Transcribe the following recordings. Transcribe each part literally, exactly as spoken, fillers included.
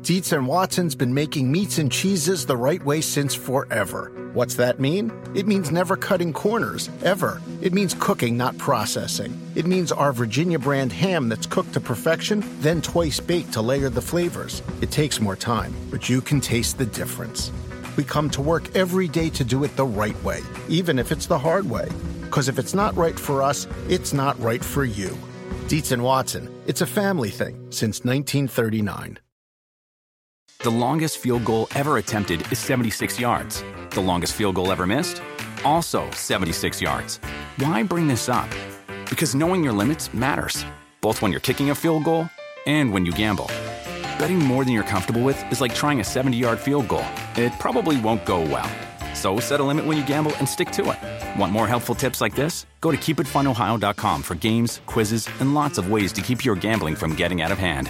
Dietz and Watson's been making meats and cheeses the right way since forever. What's that mean? It means never cutting corners, ever. It means cooking, not processing. It means our Virginia brand ham that's cooked to perfection, then twice baked to layer the flavors. It takes more time, but you can taste the difference. We come to work every day to do it the right way, even if it's the hard way. Because if it's not right for us, it's not right for you. Dietz and Watson, it's a family thing since nineteen thirty-nine. The longest field goal ever attempted is seventy-six yards. The longest field goal ever missed? Also seventy-six yards. Why bring this up? Because knowing your limits matters, both when you're kicking a field goal and when you gamble. Betting more than you're comfortable with is like trying a seventy-yard field goal. It probably won't go well. So set a limit when you gamble and stick to it. Want more helpful tips like this? Go to keep it fun ohio dot com for games, quizzes, and lots of ways to keep your gambling from getting out of hand.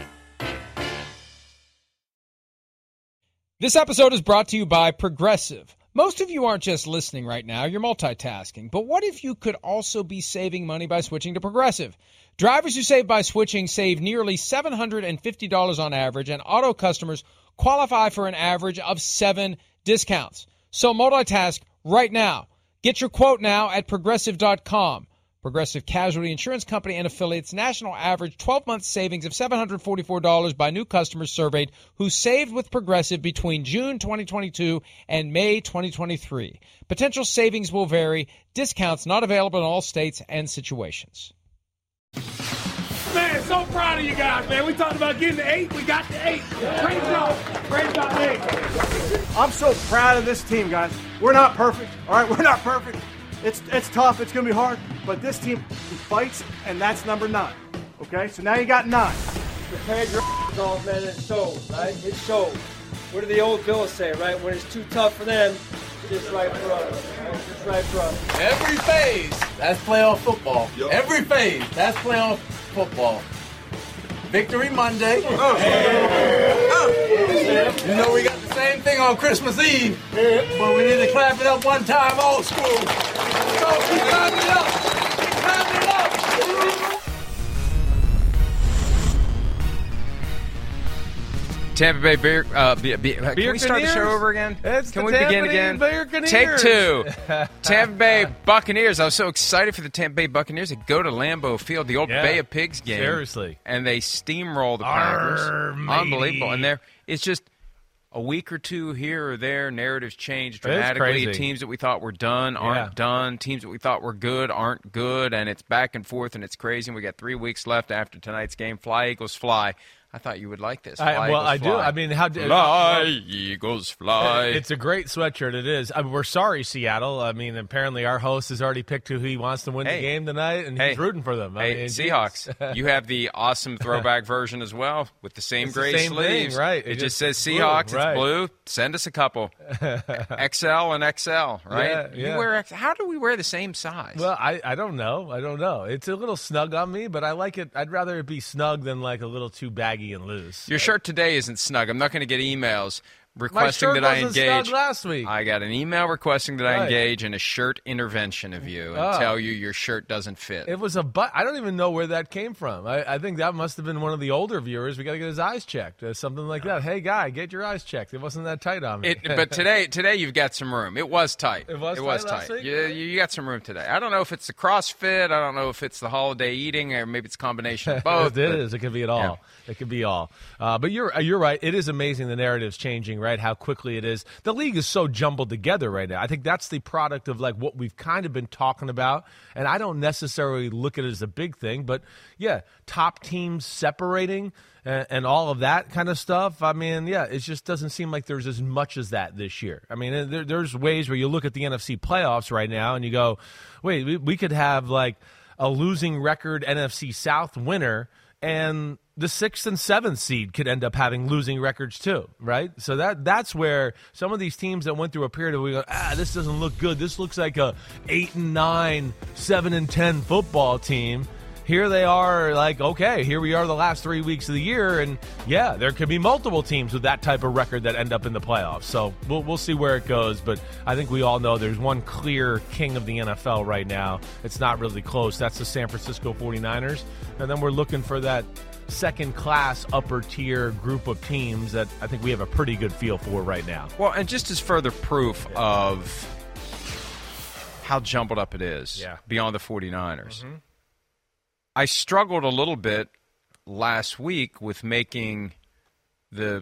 This episode is brought to you by Progressive. Most of you aren't just listening right now, you're multitasking. But what if you could also be saving money by switching to Progressive? Drivers who save by switching save nearly seven hundred fifty dollars on average, and auto customers qualify for an average of seven discounts. So multitask right now. Get your quote now at progressive dot com. Progressive Casualty Insurance Company and affiliates, national average twelve-month savings of seven hundred forty-four dollars by new customers surveyed who saved with Progressive between June twenty twenty-two and May twenty twenty-three. Potential savings will vary. Discounts not available in all states and situations. Man, so proud of you guys, man. We talked about getting the eight. We got the eight. Great job. Great job, eight. I'm so proud of this team, guys. We're not perfect, all right? We're not perfect. It's it's tough. It's going to be hard. But this team fights, and that's number nine, okay? So now you got nine. Prepared your off, man. It shows, right? It shows. What did the old Bills say, right? When it's too tough for them, it's right for us. Right? It's right for us. Every phase, that's playoff football. Yep. Every phase, that's playoff football. Victory Monday. Oh. Oh. You know we got the same thing on Christmas Eve, but we need to clap it up one time, old school. So keep clapping it up. Keep clapping it up. Tampa Bay Beer. Uh, be, be, can we start the show over again? It's can the we Tampa begin Bay again? Buccaneers. Take two. Tampa Bay Buccaneers. I was so excited for the Tampa Bay Buccaneers to go to Lambeau Field, the old Yeah. Bay of Pigs game. Seriously. And they steamroll the Packers. Unbelievable. And there, it's just a week or two here or there. Narratives change dramatically. crazy. Teams that we thought were done aren't Yeah. done. Teams that we thought were good aren't good. And it's back and forth, and it's crazy. And we got three weeks left after tonight's game. Fly, Eagles, fly. I thought you would like this. Fly, I, well, Eagles, I do. fly. I mean, how do Fly, Eagles, fly. It's a great sweatshirt. It is. I mean, we're sorry, Seattle. I mean, apparently our host has already picked who he wants to win Hey. the game tonight, and Hey. he's rooting for them. I Hey, mean, Seahawks, you have the awesome throwback version as well with the same It's the gray same sleeves. thing, right. It, It just just- says blue, Seahawks. right. It's blue. Send us a couple. X L and X L, right? Yeah, You yeah. wear X- How do we wear the same size? Well, I, I don't know. I don't know. It's a little snug on me, but I like it. I'd rather it be snug than like a little too baggy and loose. Your shirt today isn't snug. I'm not going to get emails My requesting shirt that I wasn't engage. snug last week. I got an email requesting that I Right. engage in a shirt intervention of you and Oh. tell you your shirt doesn't fit. It was a but. I don't even know where that came from. I, I think that must have been one of the older viewers. We got to get his eyes checked, uh, something like that. Hey, guy, get your eyes checked. It wasn't that tight on me. It, but today, today you've got some room. It was tight. It was It was tight last tight. week? You, you got some room today. I don't know if it's the CrossFit. I don't know if it's the holiday eating, or maybe it's a combination of both. it but- is. It could be it all. Yeah. It could be all. Uh, but you're you're right. It is amazing the narrative's changing, right? How quickly it is. The league is so jumbled together right now. I think that's the product of like what we've kind of been talking about. And I don't necessarily look at it as a big thing, but yeah, top teams separating and, and all of that kind of stuff. I mean, yeah, it just doesn't seem like there's as much as that this year. I mean, there, there's ways where you look at the N F C playoffs right now and you go, wait, we, we could have like a losing record N F C South winner, and the sixth and seventh seed could end up having losing records too, right? So that that's where some of these teams that went through a period of we go, ah, this doesn't look good. This looks like a eight and nine, seven and ten football team. Here they are, like, okay, here we are the last three weeks of the year, and yeah, there could be multiple teams with that type of record that end up in the playoffs. So we'll we'll see where it goes, but I think we all know there's one clear king of the N F L right now. It's not really close. That's the San Francisco forty-niners, and then we're looking for that second-class, upper-tier group of teams that I think we have a pretty good feel for right now. Well, and just as further proof yeah. of how jumbled up it is yeah. beyond the 49ers, mm-hmm. I struggled a little bit last week with making the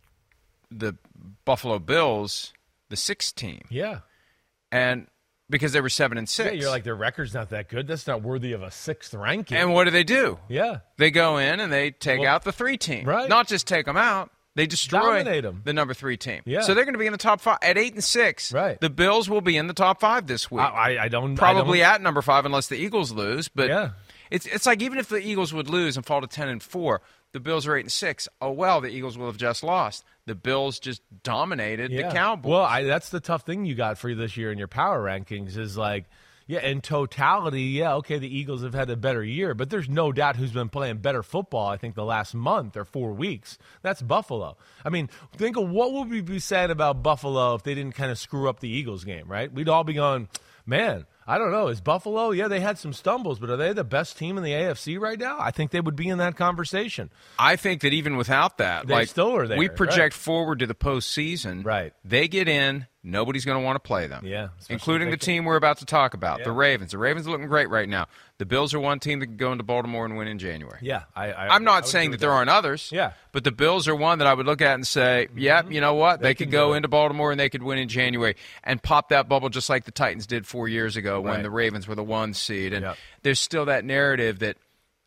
the Buffalo Bills the sixth team. Yeah. And because they were seven and six. Yeah, you're like, their record's not that good. That's not worthy of a sixth ranking. And what do they do? Yeah. They go in and they take well, out the three team. Right. Not just take them out. They destroy Dominate them. the number three team. Yeah. So they're going to be in the top five at eight and six. Right. The Bills will be in the top five this week. I, I, I don't probably I don't, at number five unless the Eagles lose. But yeah. it's it's like even if the Eagles would lose and fall to ten and four, the Bills are eight and six. Oh well, the Eagles will have just lost. The Bills just dominated yeah. the Cowboys. Well, I, that's the tough thing you got for you this year in your power rankings is like, yeah, in totality, yeah, okay, the Eagles have had a better year, but there's no doubt who's been playing better football, I think, the last month or four weeks. That's Buffalo. I mean, think of what would we be saying about Buffalo if they didn't kind of screw up the Eagles game, right? We'd all be going, man, I don't know. Is Buffalo, yeah, they had some stumbles, but are they the best team in the A F C right now? I think they would be in that conversation. I think that even without that, they like still are there. We project right. forward to the postseason. Right. They get in. Nobody's going to want to play them. Yeah. Including the team we're about to talk about, yeah. the Ravens. The Ravens are looking great right now. The Bills are one team that can go into Baltimore and win in January. Yeah. I, I, I'm not I saying that, that there aren't others. Yeah. But the Bills are one that I would look at and say, yep, yeah, you know what? They, they could go into Baltimore and they could win in January and pop that bubble just like the Titans did four years ago right. when the Ravens were the one seed. And yep. there's still that narrative that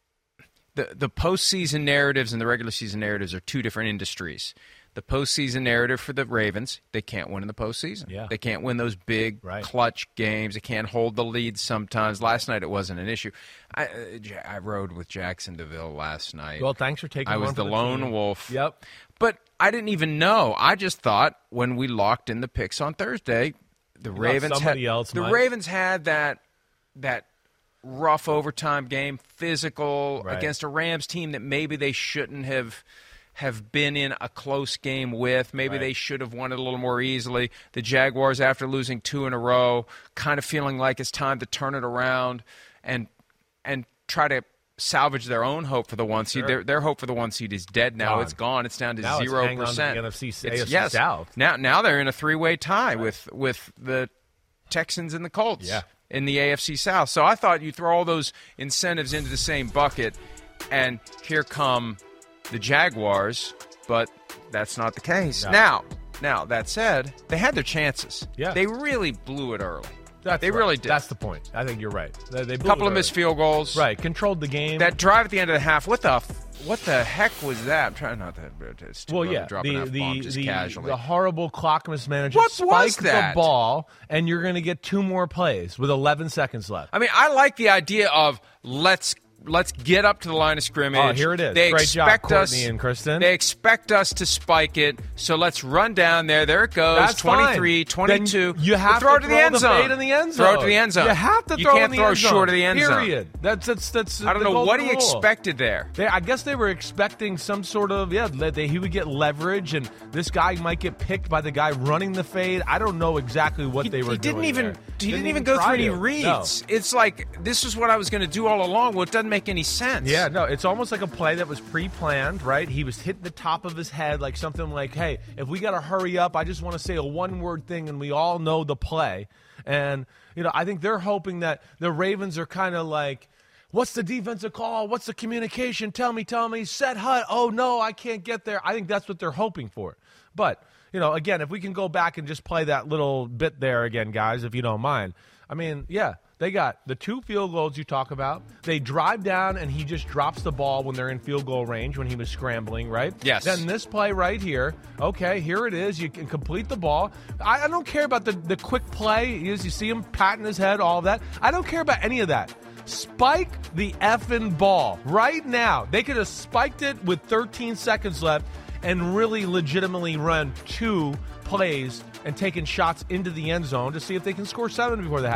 the, the postseason narratives and the regular season narratives are two different industries. The postseason narrative for the Ravens, they can't win in the postseason. Yeah. They can't win those big right. clutch games. They can't hold the lead sometimes. Last night it wasn't an issue. I, I rode with Jackson DeVille last night. Well, thanks for taking I was one the, for the lone team. wolf. Yep. But I didn't even know. I just thought when we locked in the picks on Thursday, the you Ravens had else the might. Ravens had that that rough overtime game, physical right. against a Rams team that maybe they shouldn't have have been in a close game with. Maybe right. they should have won it a little more easily. The Jaguars, after losing two in a row, kind of feeling like it's time to turn it around and and try to salvage their own hope for the one seed. Sure. Their, their hope for the one seed is dead now. Gone. It's gone. It's down to now zero it's percent. On the N F C, it's, A F C yes. South. Now, now they're in a three-way tie right. with with the Texans and the Colts yeah. in the A F C South. So I thought you throw all those incentives into the same bucket, and here come the Jaguars. But that's not the case. No. Now, now that said, they had their chances. Yeah. They really blew it early. That's they right. really did. That's the point. I think you're right. They, they a couple of missed field goals. Right. Controlled the game. That drive at the end of the half. What the what the heck was that? I'm trying not to. It's too well, early yeah. to drop The an F-bomb the just the, casually. the horrible clock mismanagement. What was Spike that? the ball, and you're going to get two more plays with eleven seconds left. I mean, I like the idea of let's. Let's get up to the line of scrimmage. Oh, here it is. They Great expect job, us, Courtney and Kristen. They expect us to spike it, so let's run down there. There it goes. That's twenty-three, fine. twenty-two. Then you have throw to it to throw the end the zone. fade in the end zone. Throw it to the end zone. You have to you throw can't in the throw end zone. short of the end zone. Period. That's that's that's. I don't the know what he golden rule. expected there. They, I guess they were expecting some sort of yeah. They, he would get leverage, and this guy might get picked by the guy running the fade. I don't know exactly what He, they were he didn't doing even there. he didn't, didn't even go through try any to. reads. No. It's like this is what I was going to do all along. Well, it doesn't make any sense. Yeah, no, it's almost like a play that was pre-planned, right? He was hitting the top of his head like something like, hey, if we got to hurry up, I just want to say a one-word thing and we all know the play. And, you know, I think they're hoping that the Ravens are kind of like, what's the defensive call? What's the communication? Tell me, tell me. Set hut. Oh, no, I can't get there. I think that's what they're hoping for. But, you know, again, if we can go back and just play that little bit there again, guys, if you don't mind. I mean, yeah. They got the two field goals you talk about. They drive down, and he just drops the ball when they're in field goal range when he was scrambling, right? Yes. Then this play right here, okay, here it is. You can complete the ball. I, I don't care about the, the quick play. You, you see him patting his head, all of that. I don't care about any of that. Spike the effing ball right now. They could have spiked it with thirteen seconds left and really legitimately run two plays and taken shots into the end zone to see if they can score seven before the half.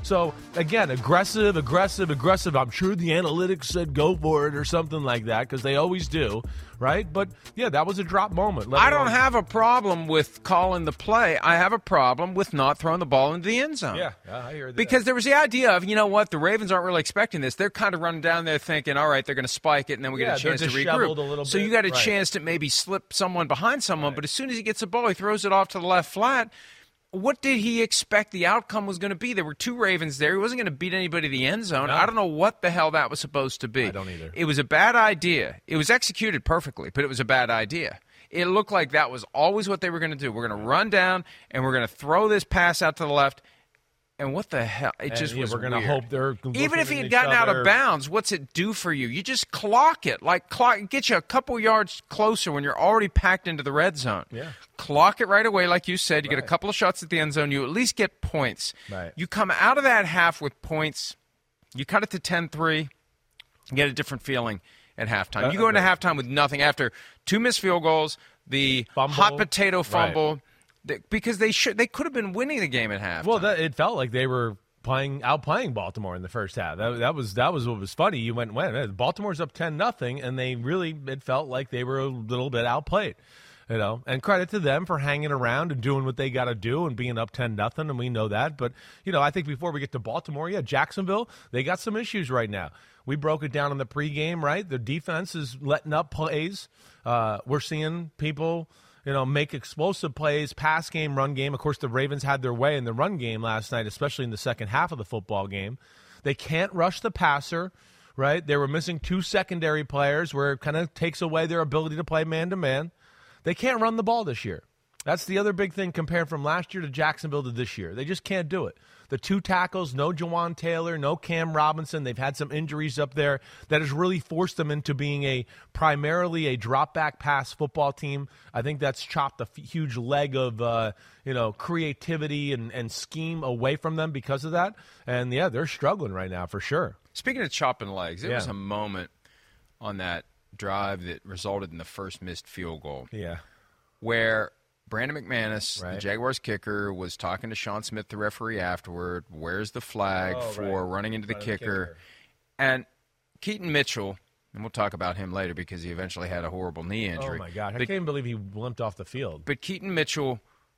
So, again, aggressive, aggressive, aggressive. I'm sure the analytics said go for it or something like that because they always do, right? But, yeah, that was a drop moment. Let I don't alone- have a problem with calling the play. I have a problem with not throwing the ball into the end zone. Yeah, yeah, I hear that. Because there was the idea of, you know what, the Ravens aren't really expecting this. They're kind of running down there thinking, all right, they're going to spike it, and then we get Yeah, a chance they're to disheveled regroup. a little so bit. you got a Right. chance to maybe slip someone behind someone, but as soon as he gets the ball, he throws it off to the left flat. What did he expect the outcome was going to be? There were two Ravens there. He wasn't going to beat anybody in the end zone. No. I don't know what the hell that was supposed to be. I don't either. It was a bad idea. It was executed perfectly, but it was a bad idea. It looked like that was always what they were going to do. We're going to run down, and we're going to throw this pass out to the left. And what the hell? It And, just yeah, was we're gonna weird. hope they're Even if he looking had at gotten each out other. of bounds, what's it do for you? You just clock it. Like, clock, get you a couple yards closer when you're already packed into the red zone. Yeah. Clock it right away, like you said. You get Right. a couple of shots at the end zone. You at least get points. Right. You come out of that half with points. You cut it to ten three. You get a different feeling at halftime. Uh, You go into okay. halftime with nothing after two missed field goals, the Fumble. hot potato Right. fumble, th- because they should they could have been winning the game at halftime. Well, that, it felt like they were playing outplaying Baltimore in the first half. That, that was that was what was funny. You went, when Baltimore's up ten nothing, and they really it felt like they were a little bit outplayed. You know, and credit to them for hanging around and doing what they got to do and being up ten nothing, and we know that. But you know, I think before we get to Baltimore, yeah, Jacksonville, they got some issues right now. We broke it down in the pregame, right? The defense is letting up plays. Uh, we're seeing people, you know, make explosive plays, pass game, run game. Of course, the Ravens had their way in the run game last night, especially in the second half of the football game. They can't rush the passer, right? They were missing two secondary players where it kind of takes away their ability to play man-to-man. They can't run the ball this year. That's the other big thing compared from last year to Jacksonville to this year. They just can't do it. The two tackles, no Jawan Taylor, no Cam Robinson. They've had some injuries up there that has really forced them into being a primarily a drop-back pass football team. I think that's chopped a f- huge leg of uh, you know creativity and, and scheme away from them because of that. And, yeah, they're struggling right now for sure. Speaking of chopping legs, there Yeah. was a moment on that drive that resulted in the first missed field goal Yeah. where Brandon McManus, the Right. Jaguars kicker, was talking to Sean Smith, the referee, afterward. Where's the flag Oh, for right. running into the Running kicker? kicker. And Keaton Mitchell, and we'll talk about him later because he eventually had a horrible knee injury. Oh, my God. I But, can't believe he limped off the field. but Keaton Mitchell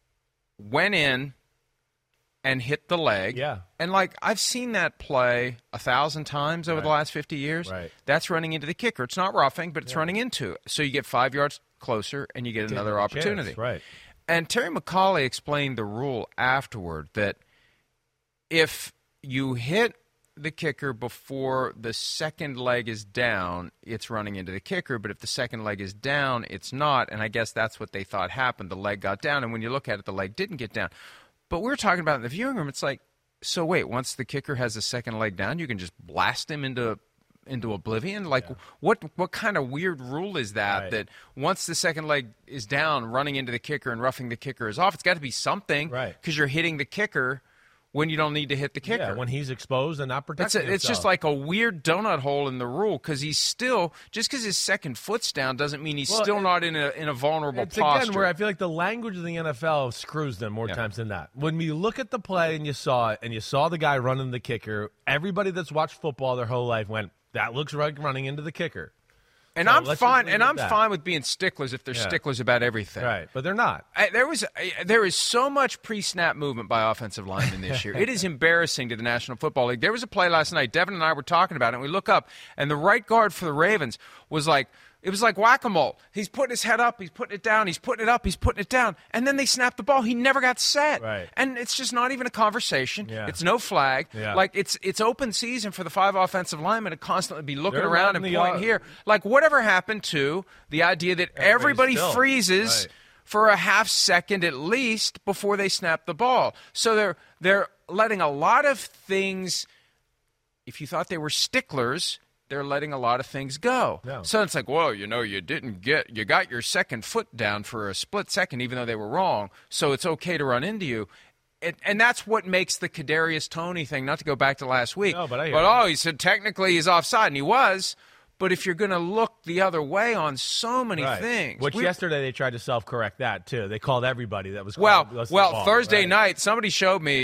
went in and hit the leg. Yeah. And, like, I've seen that play a thousand times over the Right. last fifty years. Right. That's running into the kicker. It's not roughing, but it's running into it. So you get five yards closer and you get Take another a chance, opportunity. right. And Terry McCauley explained the rule afterward that if you hit the kicker before the second leg is down, it's running into the kicker. But if the second leg is down, it's not. And I guess that's what they thought happened. The leg got down, and when you look at it, the leg didn't get down. But we were talking about in the viewing room, it's like, so wait, once the kicker has the second leg down, you can just blast him into into oblivion? Like, yeah. what what kind of weird rule is that, right. that once the second leg is down, running into the kicker and roughing the kicker is off? It's got to be something, right? Because you're hitting the kicker when you don't need to hit the kicker. Yeah, when he's exposed and not protecting it's, a, it's just like a weird donut hole in the rule because he's still, just because his second foot's down doesn't mean he's well, still it, not in a in a vulnerable it's posture. Again, where I feel like the language of the N F L screws them more yeah. times than not. When you look at the play and you saw it, and you saw the guy running the kicker, everybody that's watched football their whole life went, that looks like running into the kicker. And so I'm fine. And I'm that. fine with being sticklers if they're yeah. sticklers about everything. Right, but they're not. I, there was I, there is so much pre-snap movement by offensive linemen this year. It is embarrassing to the National Football League. There was a play last night. Devin and I were talking about it. And we look up, and the right guard for the Ravens was like. It was like whack-a-mole. He's putting his head up, he's putting it down, he's putting it up, he's putting it down, and then they snap the ball. He never got set. Right. And it's just not even a conversation. Yeah. It's no flag. Yeah. Like, it's it's open season for the five offensive linemen to constantly be looking They're around and pointing uh, here. Like, whatever happened to the idea that everybody still. freezes right. for a half second at least before they snap the ball? So they're they're letting a lot of things, if you thought they were sticklers, they're letting a lot of things go. No. So it's like, well, you know, you didn't get, you got your second foot down for a split second, even though they were wrong. So it's okay to run into you. It, and that's what makes the Kadarius Toney thing, not to go back to last week. No, but I hear but you. oh, he said technically he's offside, and he was. But if you're going to look the other way on so many right. things. Which we, yesterday they tried to self-correct that, too. They called everybody that was Well, called, well ball, Thursday right. night, somebody showed me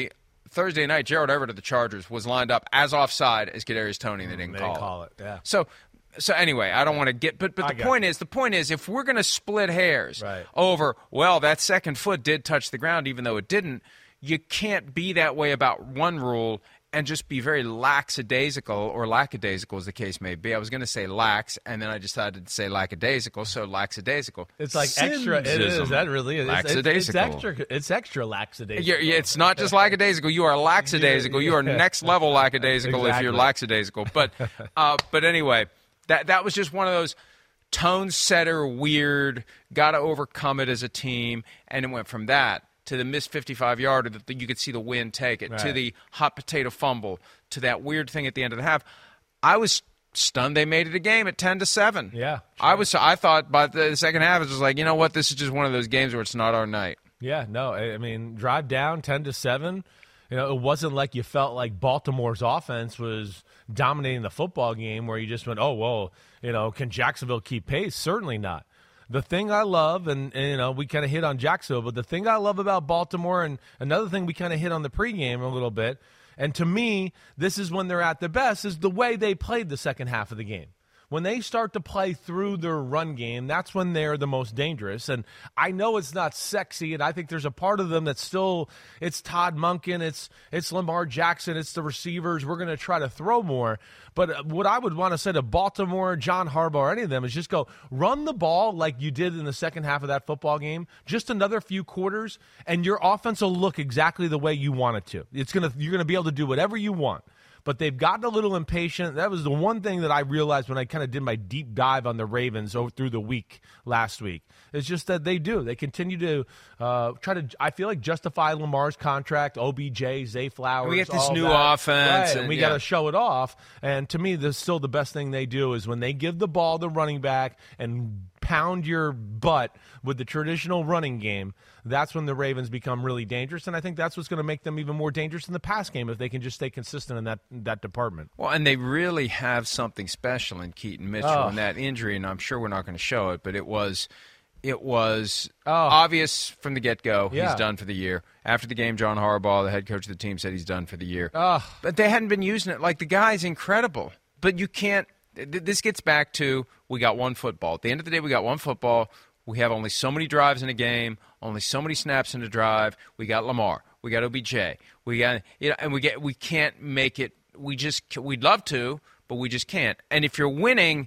Thursday night, Gerald Everett of the Chargers was lined up as offside as Kadarius Toney. They didn't they call, didn't call it. it. Yeah. So, so anyway, I don't want to get, but but the point you. is, the point is, if we're going to split hairs right. over, well, that second foot did touch the ground, even though it didn't, you can't be that way about one rule and just be very lackadaisical, or lackadaisical as the case may be. I was going to say lax, and then I decided to say lackadaisical, so lackadaisical. It's like extra. It is. That really is. Lackadaisical. It's, it's extra. It's extra lackadaisical. You're, it's not just lackadaisical. You are lackadaisical. You are next level lackadaisical exactly. if you're lackadaisical. But, uh, but anyway, that that was just one of those tone setter, weird, got to overcome it as a team, and it went from that to the missed fifty-five-yarder that you could see the wind take it, right. to the hot potato fumble, to that weird thing at the end of the half. I was stunned they made it a game at ten to seven. Yeah. Sure. I was. I thought by the second half, it was like, you know what, this is just one of those games where it's not our night. Yeah, no, I mean, drive down ten to seven. You know, it wasn't like you felt like Baltimore's offense was dominating the football game where you just went, oh, well, you know, can Jacksonville keep pace? Certainly not. The thing I love, and, and you know, we kind of hit on Jacksonville, but the thing I love about Baltimore, and another thing we kind of hit on the pregame a little bit, and to me, this is when they're at their best, is the way they played the second half of the game. When they start to play through their run game, that's when they're the most dangerous. And I know it's not sexy, and I think there's a part of them that's still, it's Todd Monken, it's it's Lamar Jackson, it's the receivers. We're going to try to throw more. But what I would want to say to Baltimore, John Harbaugh, or any of them is just go, run the ball like you did in the second half of that football game, just another few quarters, and your offense will look exactly the way you want it to. It's gonna You're going to be able to do whatever you want. But they've gotten a little impatient. That was the one thing that I realized when I kind of did my deep dive on the Ravens over through the week last week. It's just that they do. They continue to uh, try to, I feel like, justify Lamar's contract, O B J, Zay Flowers. We get this new that. offense. Right, and, and we yeah. got to show it off. And to me, this still the best thing they do is when they give the ball to the running back and pound your butt with the traditional running game, that's when the Ravens become really dangerous, and I think that's what's going to make them even more dangerous in the pass game if they can just stay consistent in that that department. Well, and they really have something special in Keaton Mitchell oh. and that injury, and I'm sure we're not going to show it, but it was it was oh. obvious from the get-go yeah. he's done for the year. After the game, John Harbaugh, the head coach of the team, said he's done for the year. Oh. But they hadn't been using it. Like, the guy's incredible, but you can't – this gets back to we got one football. At the end of the day, we got one football. We have only so many drives in a game, only so many snaps in a drive. We got Lamar, we got O B J, we got you know, and we get we can't make it. We just we'd love to, but we just can't. And if you're winning,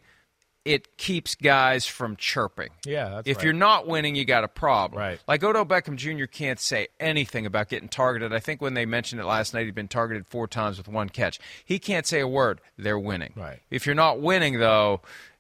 it keeps guys from chirping. Yeah, that's if right. you're not winning, you got a problem. Right. Like Odell Beckham Junior can't say anything about getting targeted. I think when they mentioned it last night, he'd been targeted four times with one catch. He can't say a word. They're winning. Right. If you're not winning, though,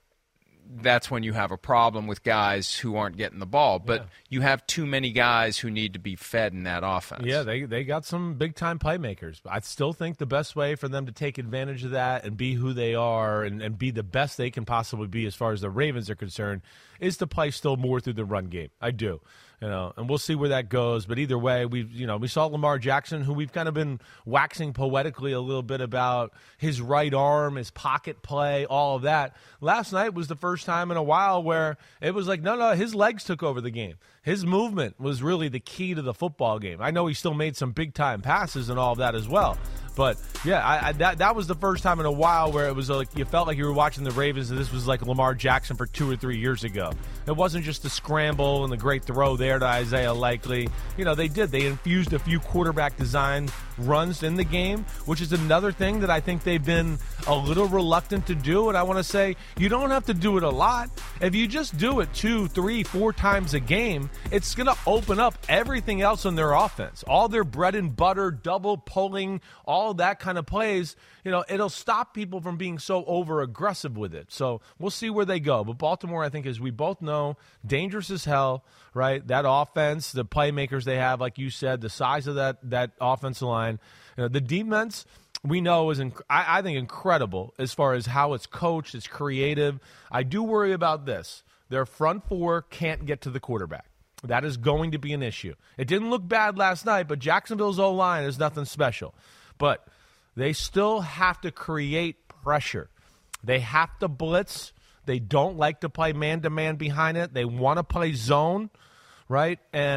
that's when you have a problem with guys who aren't getting the ball. But yeah. you have too many guys who need to be fed in that offense. Yeah, they they got some big-time playmakers. I still think the best way for them to take advantage of that and be who they are and, and be the best they can possibly be as far as the Ravens are concerned is to play still more through the run game. I do. You know, and we'll see where that goes. But either way, we you know we saw Lamar Jackson, who we've kind of been waxing poetically a little bit about his right arm, his pocket play, all of that. Last night was the first time in a while where it was like, no, no, his legs took over the game. His movement was really the key to the football game. I know he still made some big-time passes and all of that as well. But, yeah, I, I, that that was the first time in a while where it was like you felt like you were watching the Ravens and this was like Lamar Jackson for two or three years ago. It wasn't just the scramble and the great throw there to Isaiah Likely. You know, they did. They infused a few quarterback design runs in the game, which is another thing that I think they've been a little reluctant to do. And I want to say you don't have to do it a lot. If you just do it two, three, four times a game, it's going to open up everything else on their offense. All their bread and butter, double pulling, all that kind of plays, you know, it'll stop people from being so over-aggressive with it. So we'll see where they go. But Baltimore, I think, as we both know, dangerous as hell, right? That offense, the playmakers they have, like you said, the size of that that offensive line. You know, the defense, we know, is, inc- I, I think, incredible as far as how it's coached, it's creative. I do worry about this. Their front four can't get to the quarterback. That is going to be an issue. It didn't look bad last night, but Jacksonville's O-line is nothing special. But they still have to create pressure. They have to blitz. They don't like to play man-to-man behind it. They want to play zone, right? And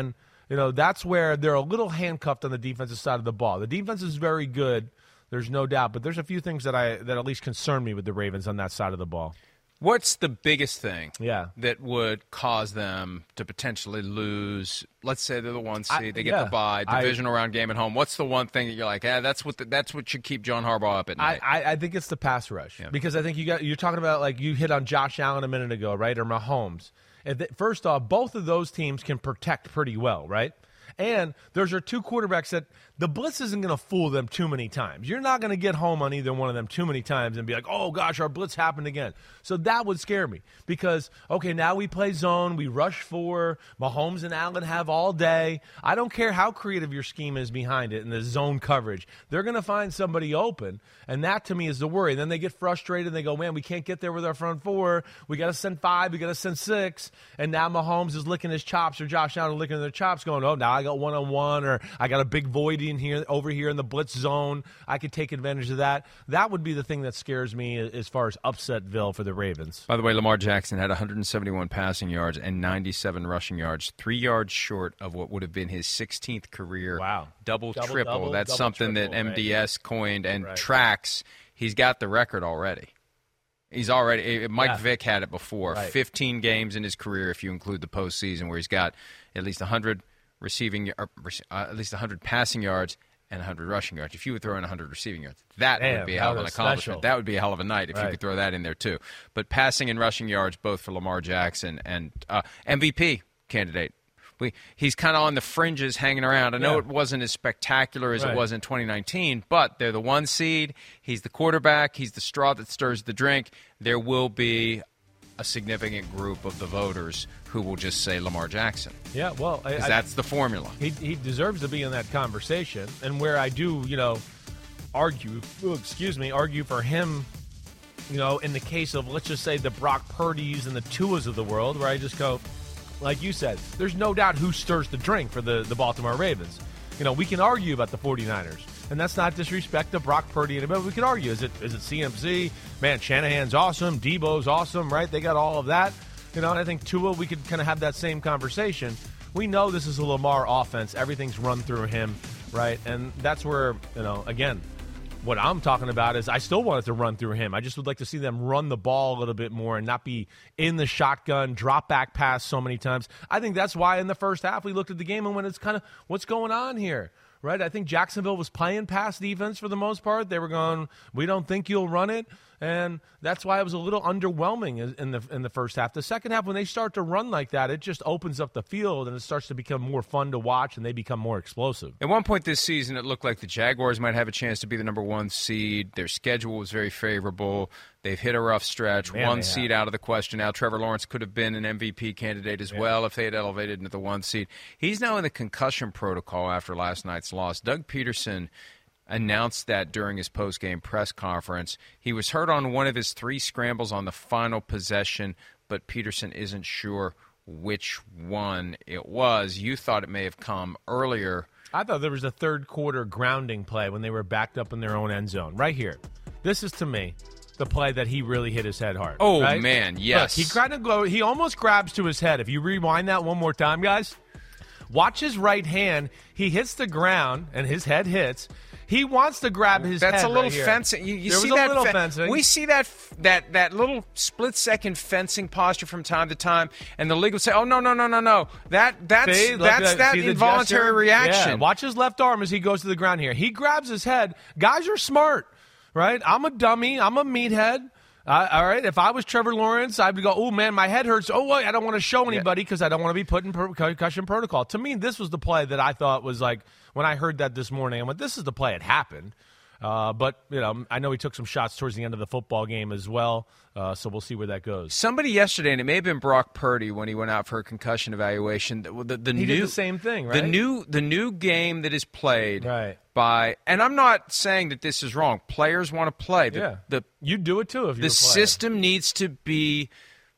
you know, that's where they're a little handcuffed on the defensive side of the ball. The defense is very good, there's no doubt, but there's a few things that I that at least concern me with the Ravens on that side of the ball. What's the biggest thing yeah. that would cause them to potentially lose? Let's say they're the one seed, I, they get yeah, the bye, divisional I, round game at home. What's the one thing that you're like, yeah, that's what the, that's what should keep John Harbaugh up at night? I, I, I think it's the pass rush yeah. because I think you got you're talking about like you hit on Josh Allen a minute ago, right, or Mahomes. And th- first off, both of those teams can protect pretty well, right? And those are two quarterbacks that the blitz isn't going to fool them too many times. You're not going to get home on either one of them too many times and be like, oh, gosh, our blitz happened again. So that would scare me because, okay, now we play zone. We rush four. Mahomes and Allen have all day. I don't care how creative your scheme is behind it in the zone coverage. They're going to find somebody open, and that to me is the worry. And then they get frustrated and they go, man, we can't get there with our front four. We got to send five. We got to send six. And now Mahomes is licking his chops or Josh Allen licking their chops going, oh, now I got one-on-one or I got a big void in here over here in the blitz zone. I could take advantage of that. That would be the thing that scares me as far as upsetville for the Ravens. By the way, Lamar Jackson had one hundred seventy-one passing yards and ninety-seven rushing yards, three yards short of what would have been his sixteenth career. Wow. Double, double triple. Double, That's double, something triple, that M D S right. coined and right. tracks. He's got the record already. He's already – Mike yeah. Vick had it before. Right. fifteen games in his career if you include the postseason where he's got at least one hundred receiving uh, at least one hundred passing yards and one hundred rushing yards. If you would throw in one hundred receiving yards, that Damn, would be a hell of an accomplishment. special. That would be a hell of a night if right. you could throw that in there too. But passing and rushing yards both for Lamar Jackson and uh, M V P candidate. We, he's kind of on the fringes hanging around. I know yeah. it wasn't as spectacular as right. it was in twenty nineteen, but they're the one seed. He's the quarterback. He's the straw that stirs the drink. There will be a significant group of the voters who will just say Lamar Jackson. Yeah, well, I, I, that's the formula. He he deserves to be in that conversation, and where I do, you know, argue, oh, excuse me, argue for him, you know, in the case of let's just say the Brock Purdy's and the Tuas of the world, where I just go, like you said, there's no doubt who stirs the drink for the, the Baltimore Ravens. You know, we can argue about the 49ers. And that's not disrespect to Brock Purdy. But we can argue. Is it is it C M C? Man, Shanahan's awesome. Debo's awesome, right? They got all of that. You know, and I think Tua, we could kind of have that same conversation. We know this is a Lamar offense. Everything's run through him, right? And that's where, you know, again, what I'm talking about is I still want it to run through him. I just would like to see them run the ball a little bit more and not be in the shotgun, drop back pass so many times. I think that's why in the first half we looked at the game and went, it's kind of what's going on here, right? I think Jacksonville was playing pass defense for the most part. They were going, we don't think you'll run it. And that's why it was a little underwhelming in the in the first half. The second half, when they start to run like that, it just opens up the field and it starts to become more fun to watch and they become more explosive. At one point this season, it looked like the Jaguars might have a chance to be the number one seed. Their schedule was very favorable. They've hit a rough stretch. Man, one seed out of the question now. Trevor Lawrence could have been an M V P candidate as yeah. well if they had elevated into the one seed. He's now in the concussion protocol after last night's loss. Doug Peterson announced that during his post-game press conference. He was hurt on one of his three scrambles on the final possession, but Peterson isn't sure which one it was. You thought it may have come earlier. I thought there was a third quarter grounding play when they were backed up in their own end zone. Right here. This is, to me, the play that he really hit his head hard. Oh, right? man, yes. Look, he kind of go. He almost grabs to his head. If you rewind that one more time, guys, watch his right hand. He hits the ground, and his head hits. He wants to grab his That's head a little right here. fencing. You, you there see was that a little fe- fencing. We see that that that little split second fencing posture from time to time, and the league will say, "Oh no, no, no, no, no! That that's see, that's at, that see involuntary gesture? reaction." Yeah. Watch his left arm as he goes to the ground here. He grabs his head. Guys are smart, right? I'm a dummy. I'm a meathead. Uh, all right, if I was Trevor Lawrence, I'd go, oh, man, my head hurts. Oh, wait, I don't want to show anybody because I don't want to be put in per- concussion protocol. To me, this was the play that I thought was like, when I heard that this morning, I went, this is the play it happened. Uh, but, you know, I know he took some shots towards the end of the football game as well, uh, so we'll see where that goes. Somebody yesterday, and it may have been Brock Purdy when he went out for a concussion evaluation. The, the, the he new, did the same thing, right? The new, the new game that is played right. by, and I'm not saying that this is wrong. Players want to play. The, yeah, the, you'd do it too if you were The system needs to be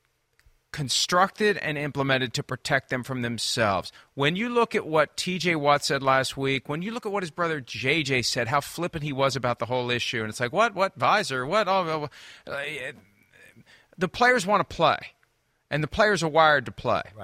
constructed and implemented to protect them from themselves. When you look at what T J Watt said last week, when you look at what his brother J J said, how flippant he was about the whole issue, and it's like, what, what, visor, what? Oh, uh, the players want to play, and the players are wired to play. Right.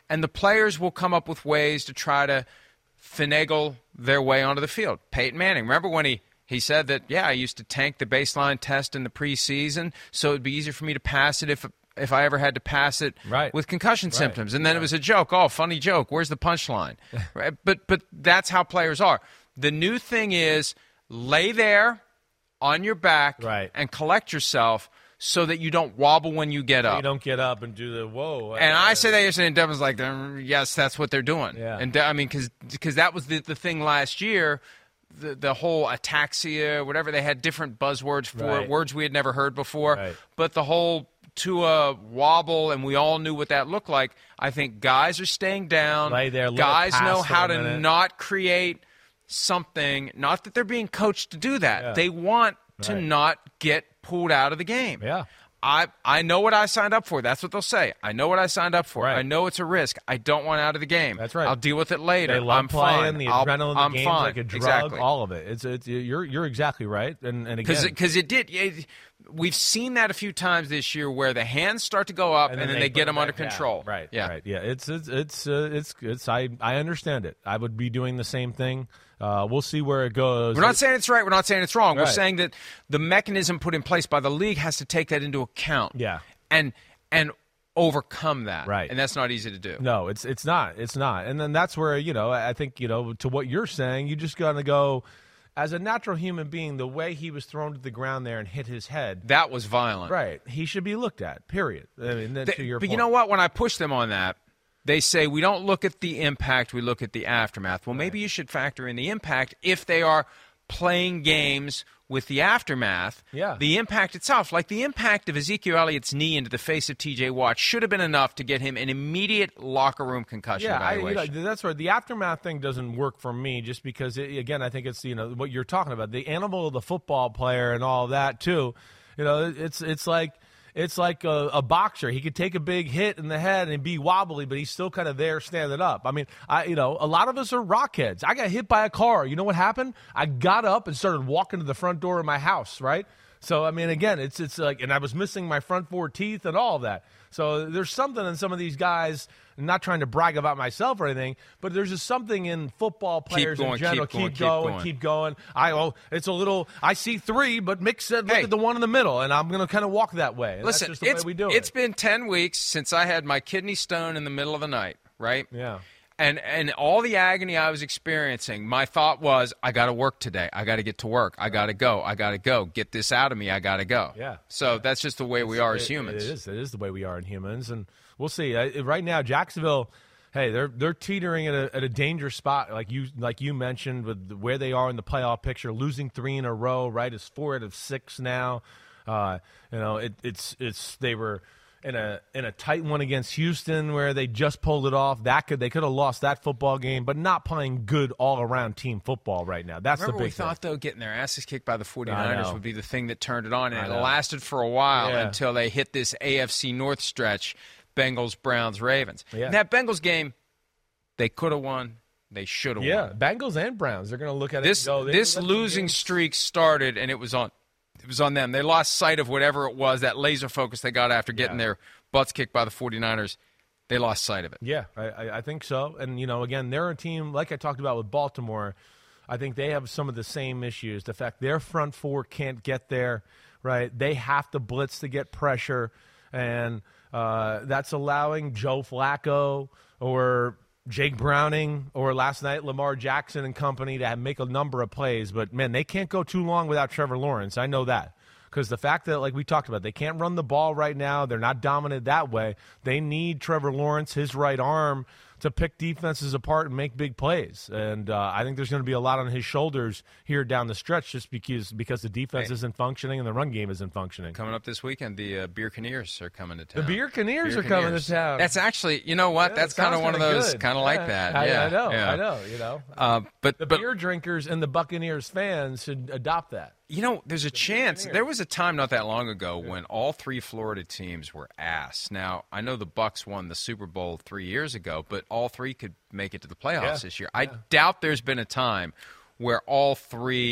and the players will come up with ways to try to finagle their way onto the field. Peyton Manning, remember when he, he said that, yeah, I used to tank the baseline test in the preseason, so it'd be easier for me to pass it if if I ever had to pass it right. with concussion right. symptoms. And then yeah. it was a joke. Oh, funny joke. Where's the punchline? right? But but that's how players are. The new thing is lay there on your back right. and collect yourself so that you don't wobble when you get so up. You don't get up and do the whoa. And I say that yesterday, and Devin's like, yes, that's what they're doing. Yeah. And I mean, because that was the, the thing last year, the, the whole ataxia, whatever, they had different buzzwords for right. it, words we had never heard before. Right. But the whole Tua wobble, and we all knew what that looked like. I think guys are staying down. Lay there, let guys it pass know how for a to minute. not create something. Not that they're being coached to do that. Yeah. They want to Right. not get pulled out of the game. Yeah. I I know what I signed up for. That's what they'll say. I know what I signed up for. Right. I know it's a risk. I don't want out of the game. That's right. I'll deal with it later. They love I'm playing fine. the I'll- adrenaline. I'm the game's fine. like a drug. Exactly. All of it. It's it's you're you're exactly right. And and again, Because it did. It, we've seen that a few times this year where the hands start to go up and, then, they, put get it them under back down. control. Right. Yeah. Right. Yeah. It's it's it's uh, it's it's I I understand it. I would be doing the same thing. Uh, we'll see where it goes. We're not saying it's right. We're not saying it's wrong. We're Right. saying that the mechanism put in place by the league has to take that into account. Yeah. And and overcome that. Right. And that's not easy to do. No, it's it's not. It's not. And then that's where, you know, I think, you know, to what you're saying, you just got to go, as a natural human being, the way he was thrown to the ground there and hit his head. That was violent. Right. He should be looked at, period. I mean, then They- to your but point. you know what? When I push them on that, they say we don't look at the impact, we look at the aftermath. Well, maybe you should factor in the impact if they are playing games with the aftermath. Yeah. The impact itself, like the impact of Ezekiel Elliott's knee into the face of T J Watt, should have been enough to get him an immediate locker room concussion Yeah, I, you evaluation. know, that's right. The aftermath thing doesn't work for me just because, it, again, I think it's, you know, what you're talking about, the animal of the football player and all that, too. You know, it's it's like it's like a, a boxer. He could take a big hit in the head and be wobbly, but he's still kind of there standing up. I mean, I you know, a lot of us are rockheads. I got hit by a car. You know what happened? I got up and started walking to the front door of my house, right? So, I mean, again, it's it's like, and I was missing my front four teeth and all of that. So there's something in some of these guys, not trying to brag about myself or anything, but there's just something in football players going, in general. keep going, keep keep going, going. keep going. I oh, it's a little. I see three, but Mick said, look Hey. at the one in the middle, and I'm going to kind of walk that way. And Listen, that's just the it's, way we do it's it. been ten weeks since I had my kidney stone in the middle of the night, right? Yeah. And and all the agony I was experiencing, my thought was, I got to work today. I got to get to work. I got to go. I got to go. Get this out of me. I got to go. Yeah. So that's just the way we are as It- humans. It is. It is the way we are in humans, and we'll see. Uh, right now, Jacksonville, hey, they're they're teetering at a, at a dangerous spot, like you like you mentioned, with where they are in the playoff picture, losing three in a row. Right, it's four out of six now. Uh, you know, it, it's it's they were in a in a tight one against Houston where they just pulled it off. That could they could have lost that football game, but not playing good all around team football right now. That's Remember the we big thing. thought, though, getting their asses kicked by the I 49ers know. would be the thing that turned it on, and I it know. lasted for a while Yeah. until they hit this A F C North stretch, Bengals, Browns, Ravens. Yeah. And that Bengals game, they could have won. They should have Yeah, won. Bengals and Browns. They're going to look at This it. And go, this that's a losing game. streak started, and it was on it was on them. They lost sight of whatever it was, that laser focus they got after getting Yeah. their butts kicked by the 49ers. They lost sight of it. Yeah, I, I, I think so. And, you know, again, they're a team, like I talked about with Baltimore, I think they have some of the same issues. The fact their front four can't get there, right? They have to blitz to get pressure, and uh, that's allowing Joe Flacco or Jake Browning or last night Lamar Jackson and company to have, make a number of plays. But, man, they can't go too long without Trevor Lawrence. I know that. Because the fact that, like we talked about, they can't run the ball right now. They're not dominant that way. They need Trevor Lawrence, his right arm, to pick defenses apart and make big plays. And uh, I think there's going to be a lot on his shoulders here down the stretch just because because the defense Hey. isn't functioning and the run game isn't functioning. Coming up this weekend, the uh, Beer Canneers are coming to town. The Beer Canneers are coming to town. That's actually, you know what? Yeah, That's it sounds kind of one of kinda those, good. kind of Yeah. like that. I, yeah, I know, yeah. I know, you know. Uh, but the but beer drinkers and the Buccaneers fans should adopt that. you know, there's a chance. There was a time not that long ago when all three Florida teams were ass. Now I know the Bucs won the Super Bowl three years ago, but all three could make it to the playoffs Yeah. this year. I doubt there's been a time where all three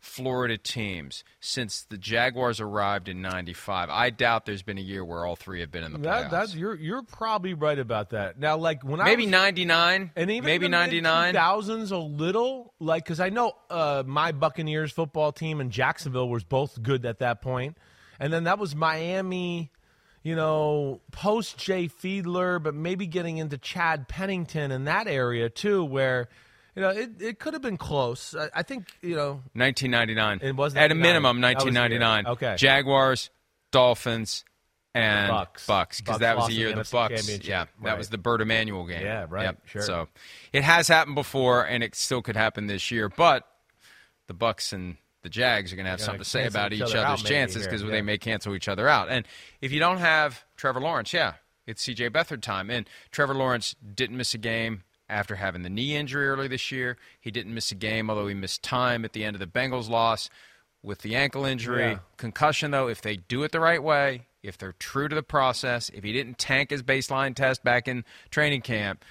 Florida teams since the Jaguars arrived in ninety-five. I doubt there's been a year where all three have been in the playoffs. That, that's you're you're probably right about that. Now, like when maybe I was, ninety-nine, and even maybe the ninety-nine, two thousands a little, like because I know uh, my Buccaneers football team and Jacksonville was both good at that point, and then that was Miami. You know, post Jay Fiedler, but maybe getting into Chad Pennington in that area too, where, you know, it, it could have been close. I, I think, you know. nineteen ninety-nine. It was at a minimum, nineteen ninety-nine. Okay. Jaguars, Dolphins, and Bucks. Bucks, because Bucks that was lost the year the the N F C Bucks. championship. Yeah, that Right. was the Burt Emanuel game. Yeah, right. Yep. Sure. So it has happened before, and it still could happen this year. But the Bucks and the Jags are going to have They're something gonna to say cancel about each each other out other's maybe chances here, because yeah. they may cancel each other out. And if you don't have Trevor Lawrence, yeah, it's C J Beathard time. And Trevor Lawrence didn't miss a game after having the knee injury early this year. He didn't miss a game, although he missed time at the end of the Bengals loss with the ankle injury. Yeah. Concussion, though, if they do it the right way, if they're true to the process, if he didn't tank his baseline test back in training camp,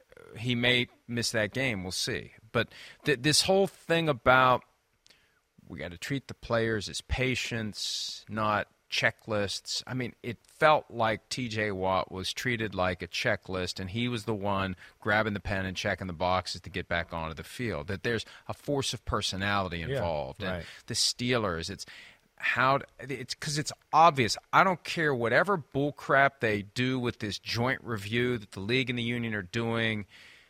he may miss that game. We'll see. But th- this whole thing about we got to treat the players as patients, not checklists. I mean, it felt like T J Watt was treated like a checklist, and he was the one grabbing the pen and checking the boxes to get back onto the field. That there's a force of personality involved. Yeah, right. And the Steelers, it's how it's because it's obvious. I don't care whatever bull crap they do with this joint review that the league and the union are doing.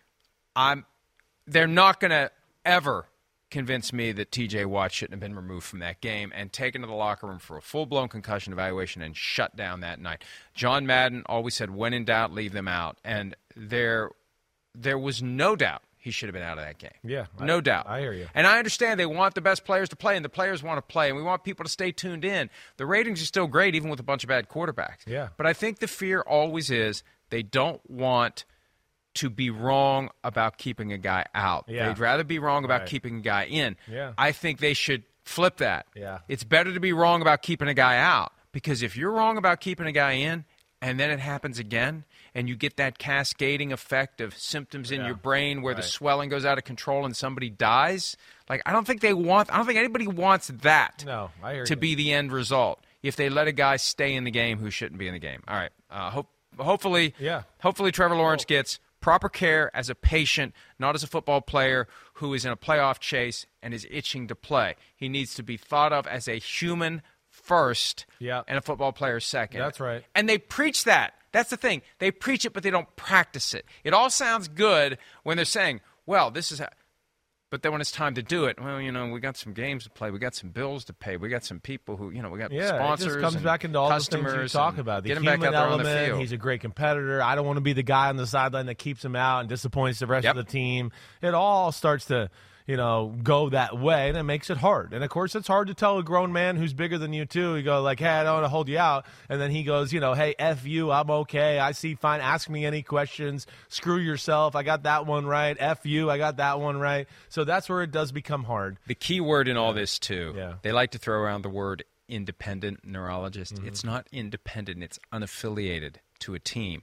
I'm. They're not going to ever convinced me that T J Watt shouldn't have been removed from that game and taken to the locker room for a full-blown concussion evaluation and shut down that night. John Madden always said, when in doubt, leave them out. And there there was no doubt he should have been out of that game. Yeah. No I, doubt. I hear you. And I understand they want the best players to play, and the players want to play, and we want people to stay tuned in. The ratings are still great, even with a bunch of bad quarterbacks. Yeah. But I think the fear always is they don't want to be wrong about keeping a guy out. Yeah. They'd rather be wrong about Right. keeping a guy in. Yeah. I think they should flip that. Yeah. It's better to be wrong about keeping a guy out, because if you're wrong about keeping a guy in and then it happens again and you get that cascading effect of symptoms in Yeah. your brain where Right. the swelling goes out of control and somebody dies, like I don't think they want I don't think anybody wants that No, I hear to you. be the end result if they let a guy stay in the game who shouldn't be in the game. All right. Uh, hope, hopefully Yeah. hopefully Trevor Lawrence gets proper care as a patient, not as a football player who is in a playoff chase and is itching to play. He needs to be thought of as a human first Yeah. and a football player second. That's right. And they preach that. That's the thing. They preach it, but they don't practice it. It all sounds good when they're saying, well, this is how. But then when it's time to do it, well, you know, we got some games to play. We got some bills to pay. We got some people who, you know, we got Yeah, sponsors. it just comes and back into all the customers things you talk and about. The get him human back out there on the element. field. He's a great competitor. I don't want to be the guy on the sideline that keeps him out and disappoints the rest Yep. of the team. It all starts to, you know, go that way, and it makes it hard. And, of course, it's hard to tell a grown man who's bigger than you, too. You go like, hey, I don't want to hold you out. And then he goes, you know, hey, F you, I'm okay. I see fine. Ask me any questions. Screw yourself. I got that one right. F you, I got that one right. So that's where it does become hard. The key word in all this, too, Yeah. they like to throw around the word independent neurologist. Mm-hmm. It's not independent. It's unaffiliated to a team.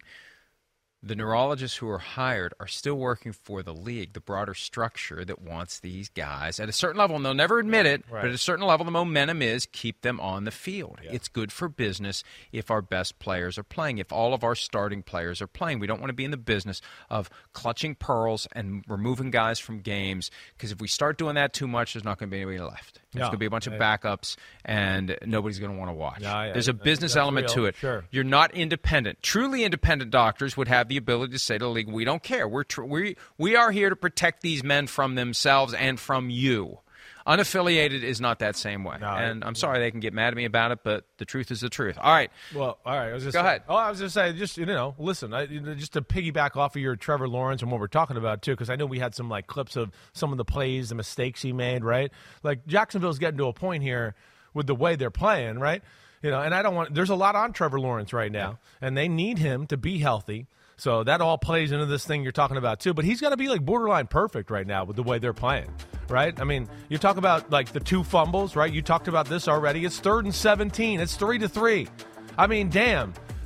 The neurologists who are hired are still working for the league, the broader structure that wants these guys at a certain level. And they'll never admit it, Right. but at a certain level, the momentum is keep them on the field. It's good for business if our best players are playing, if all of our starting players are playing. We don't want to be in the business of clutching pearls and removing guys from games, because if we start doing that too much, there's not going to be anybody left. There's No. going to be a bunch of I- backups, and nobody's going to want to watch. No, I- There's a I- business that's element real. to it. Sure. You're not independent. Truly independent doctors would have the ability to say to the league, we don't care. We're tr- we, we are here to protect these men from themselves and from you. Unaffiliated is not that same way. No, I- and I'm sorry they can get mad at me about it, but the truth is the truth. All right. Well, all right. I was just Go ahead. Oh, I was just saying, just you know, listen, I, you know, just to piggyback off of your Trevor Lawrence and what we're talking about too, because I know we had some like clips of some of the plays, the mistakes he made, right? Like Jacksonville's getting to a point here with the way they're playing, right? You know, and I don't want. There's a lot on Trevor Lawrence right now, and they need him to be healthy. So that all plays into this thing you're talking about too. But he's got to be like borderline perfect right now with the way they're playing, right? I mean, you talk about like the two fumbles, right? You talked about this already. It's third and seventeen. It's three to three. I mean, damn.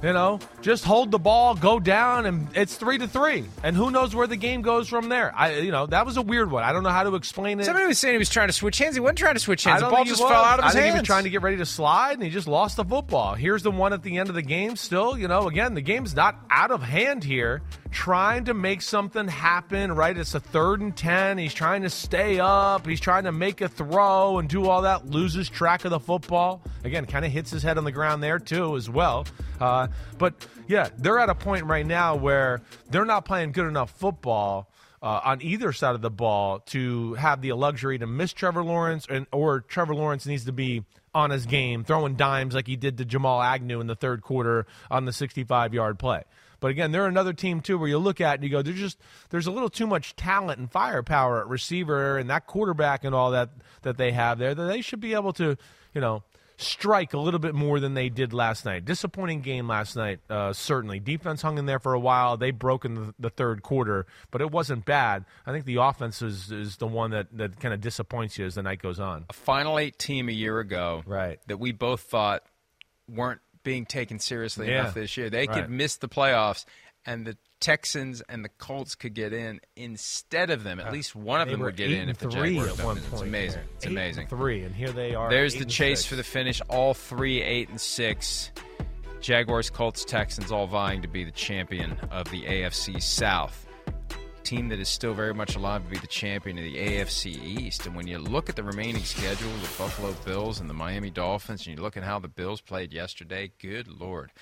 You know, just hold the ball, go down, and it's three to three. And who knows where the game goes from there? I, you know, that was a weird one. I don't know how to explain it. Somebody was saying he was trying to switch hands. He wasn't trying to switch hands. I The ball just fell out of his I think hands. he was trying to get ready to slide, and he just lost the football. Here's the one at the end of the game. Still, you know, again, the game's not out of hand here. Trying to make something happen, right? It's a third and ten. He's trying to stay up. He's trying to make a throw and do all that. Loses track of the football. Again, kind of hits his head on the ground there, too, as well. Uh, but, yeah, they're at a point right now where they're not playing good enough football uh, on either side of the ball to have the luxury to miss Trevor Lawrence, and or Trevor Lawrence needs to be on his game, throwing dimes like he did to Jamal Agnew in the third quarter on the sixty-five-yard play. But again, they're another team, too, where you look at and you go, there's just there's a little too much talent and firepower at receiver and that quarterback and all that that they have there that they should be able to, you know, strike a little bit more than they did last night. Disappointing game last night, uh, certainly. Defense hung in there for a while. They broke in the, the third quarter, but it wasn't bad. I think the offense is, is the one that, that kind of disappoints you as the night goes on. A Final Eight team a year ago right. that we both thought weren't being taken seriously yeah. enough this year. They right. could miss the playoffs, and the Texans and the Colts could get in instead of them. At uh, least one of them would get in if the Jaguars don't win. It's amazing. There. It's eight amazing. And three, and here they are. There's the and chase six. for the finish. All three, eight and six. Jaguars, Colts, Texans, all vying to be the champion of the A F C South. Team that is still very much alive to be the champion of the A F C East. And when you look at the remaining schedule, the Buffalo Bills and the Miami Dolphins, and you look at how the Bills played yesterday, good Lord.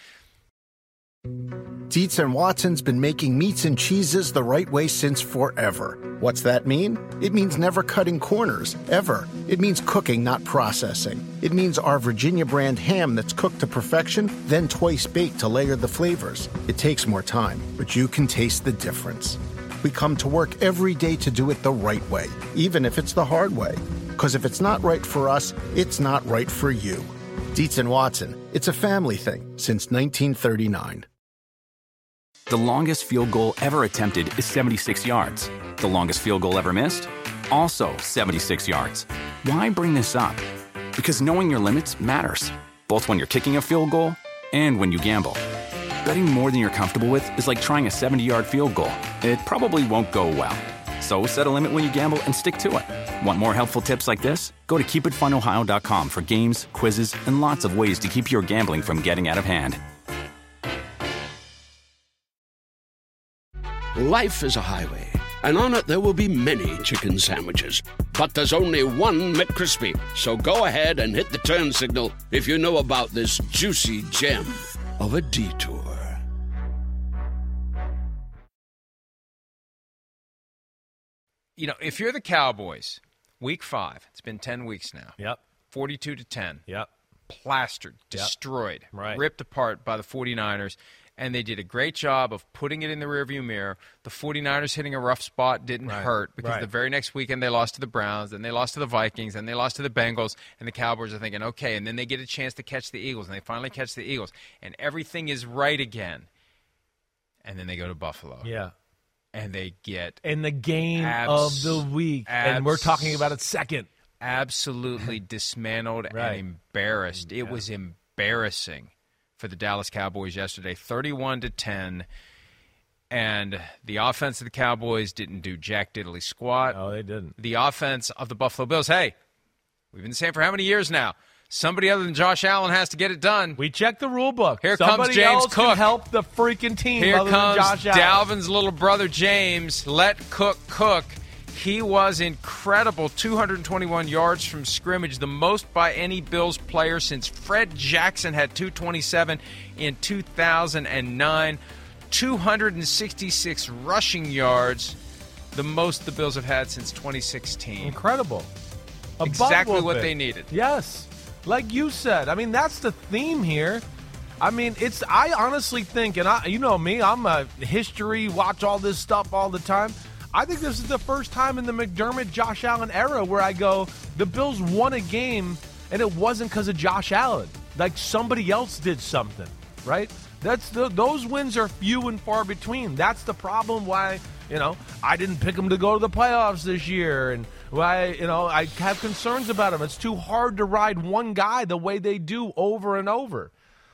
Dietz and Watson's been making meats and cheeses the right way since forever. What's that mean? It means never cutting corners, ever. It means cooking, not processing. It means our Virginia brand ham that's cooked to perfection, then twice baked to layer the flavors. It takes more time, but you can taste the difference. We come to work every day to do it the right way, even if it's the hard way. Because if it's not right for us, it's not right for you. Dietz and Watson, it's a family thing since nineteen thirty-nine. The longest field goal ever attempted is seventy-six yards. The longest field goal ever missed? Also seventy-six yards. Why bring this up? Because knowing your limits matters, both when you're kicking a field goal and when you gamble. Betting more than you're comfortable with is like trying a seventy-yard field goal. It probably won't go well. So set a limit when you gamble and stick to it. Want more helpful tips like this? Go to keep it fun ohio dot com for games, quizzes, and lots of ways to keep your gambling from getting out of hand. Life is a highway, and on it there will be many chicken sandwiches. But there's only one McCrispy. So go ahead and hit the turn signal if you know about this juicy gem of a detour. You know, if you're the Cowboys, week five, it's been ten weeks now. Yep. forty-two to ten. Yep. Plastered, destroyed, yep. right. ripped apart by the 49ers. And they did a great job of putting it in the rearview mirror. The 49ers hitting a rough spot didn't right. hurt because right. the very next weekend they lost to the Browns, then they lost to the Vikings, and they lost to the Bengals, and the Cowboys are thinking, okay, and then they get a chance to catch the Eagles, and they finally catch the Eagles, and everything is right again. And then they go to Buffalo. Yeah. And they get in the game abs- of the week, abs- and we're talking about it second. Absolutely dismantled right. and embarrassed. It yeah. was embarrassing for the Dallas Cowboys yesterday, thirty-one to ten, and the offense of the Cowboys didn't do jack diddly squat. No, they didn't. The offense of the Buffalo Bills, hey, we've been saying for how many years now? Somebody other than Josh Allen has to get it done. We checked the rule book. Here Somebody comes James else Cook. Can help the freaking team. Here other comes than Josh Allen. Dalvin's little brother James. Let Cook cook. He was incredible, two hundred twenty-one yards from scrimmage, the most by any Bills player since Fred Jackson had two twenty-seven in two thousand nine. two hundred sixty-six rushing yards, the most the Bills have had since twenty sixteen. Incredible. A exactly what they needed. Yes. Like you said. I mean, that's the theme here. I mean, it's. I honestly think, and I, you know me, I'm a history, watch all this stuff all the time. I think this is the first time in the McDermott, Josh Allen era where I go, the Bills won a game, and it wasn't because of Josh Allen. Like somebody else did something, right? That's the, those wins are few and far between. That's the problem why, you know, I didn't pick them to go to the playoffs this year, and why, you know, I have concerns about them. It's too hard to ride one guy the way they do over and over.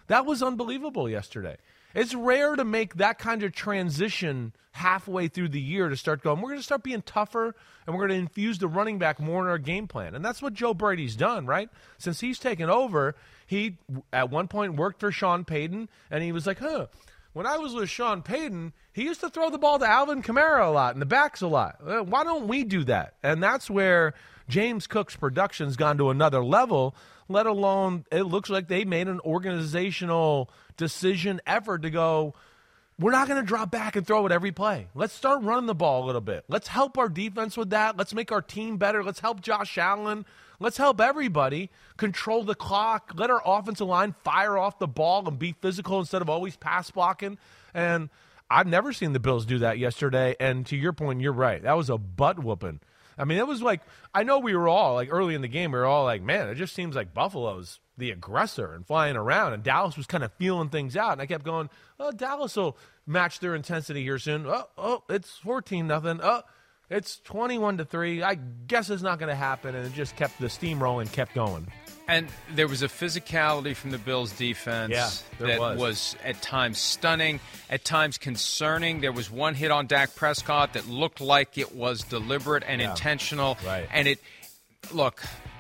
That was unbelievable yesterday. It's rare to make that kind of transition halfway through the year to start going, we're going to start being tougher, and we're going to infuse the running back more in our game plan. And that's what Joe Brady's done, right? Since he's taken over, he at one point worked for Sean Payton, and he was like, huh, when I was with Sean Payton, he used to throw the ball to Alvin Kamara a lot and the backs a lot. Why don't we do that? And that's where James Cook's production's gone to another level, let alone it looks like they made an organizational decision effort to go, we're not going to drop back and throw it every play. Let's start running the ball a little bit. Let's help our defense with that. Let's make our team better. Let's help Josh Allen. Let's help everybody control the clock. Let our offensive line fire off the ball and be physical instead of always pass blocking. And I've never seen the Bills do that yesterday. And to your point, you're right. That was a butt whooping. I mean, it was like, I know we were all, like early in the game, we were all like, man, it just seems like Buffalo's the aggressor and flying around. And Dallas was kind of feeling things out. And I kept going, oh, Dallas will match their intensity here soon. Oh, oh, it's fourteen nothing. Oh, it's twenty-one to three. I guess it's not going to happen. And it just kept the steamrolling, kept going. And there was a physicality from the Bills' defense yeah, that was. was at times stunning, at times concerning. There was one hit on Dak Prescott that looked like it was deliberate and yeah. intentional. Right. And it, look,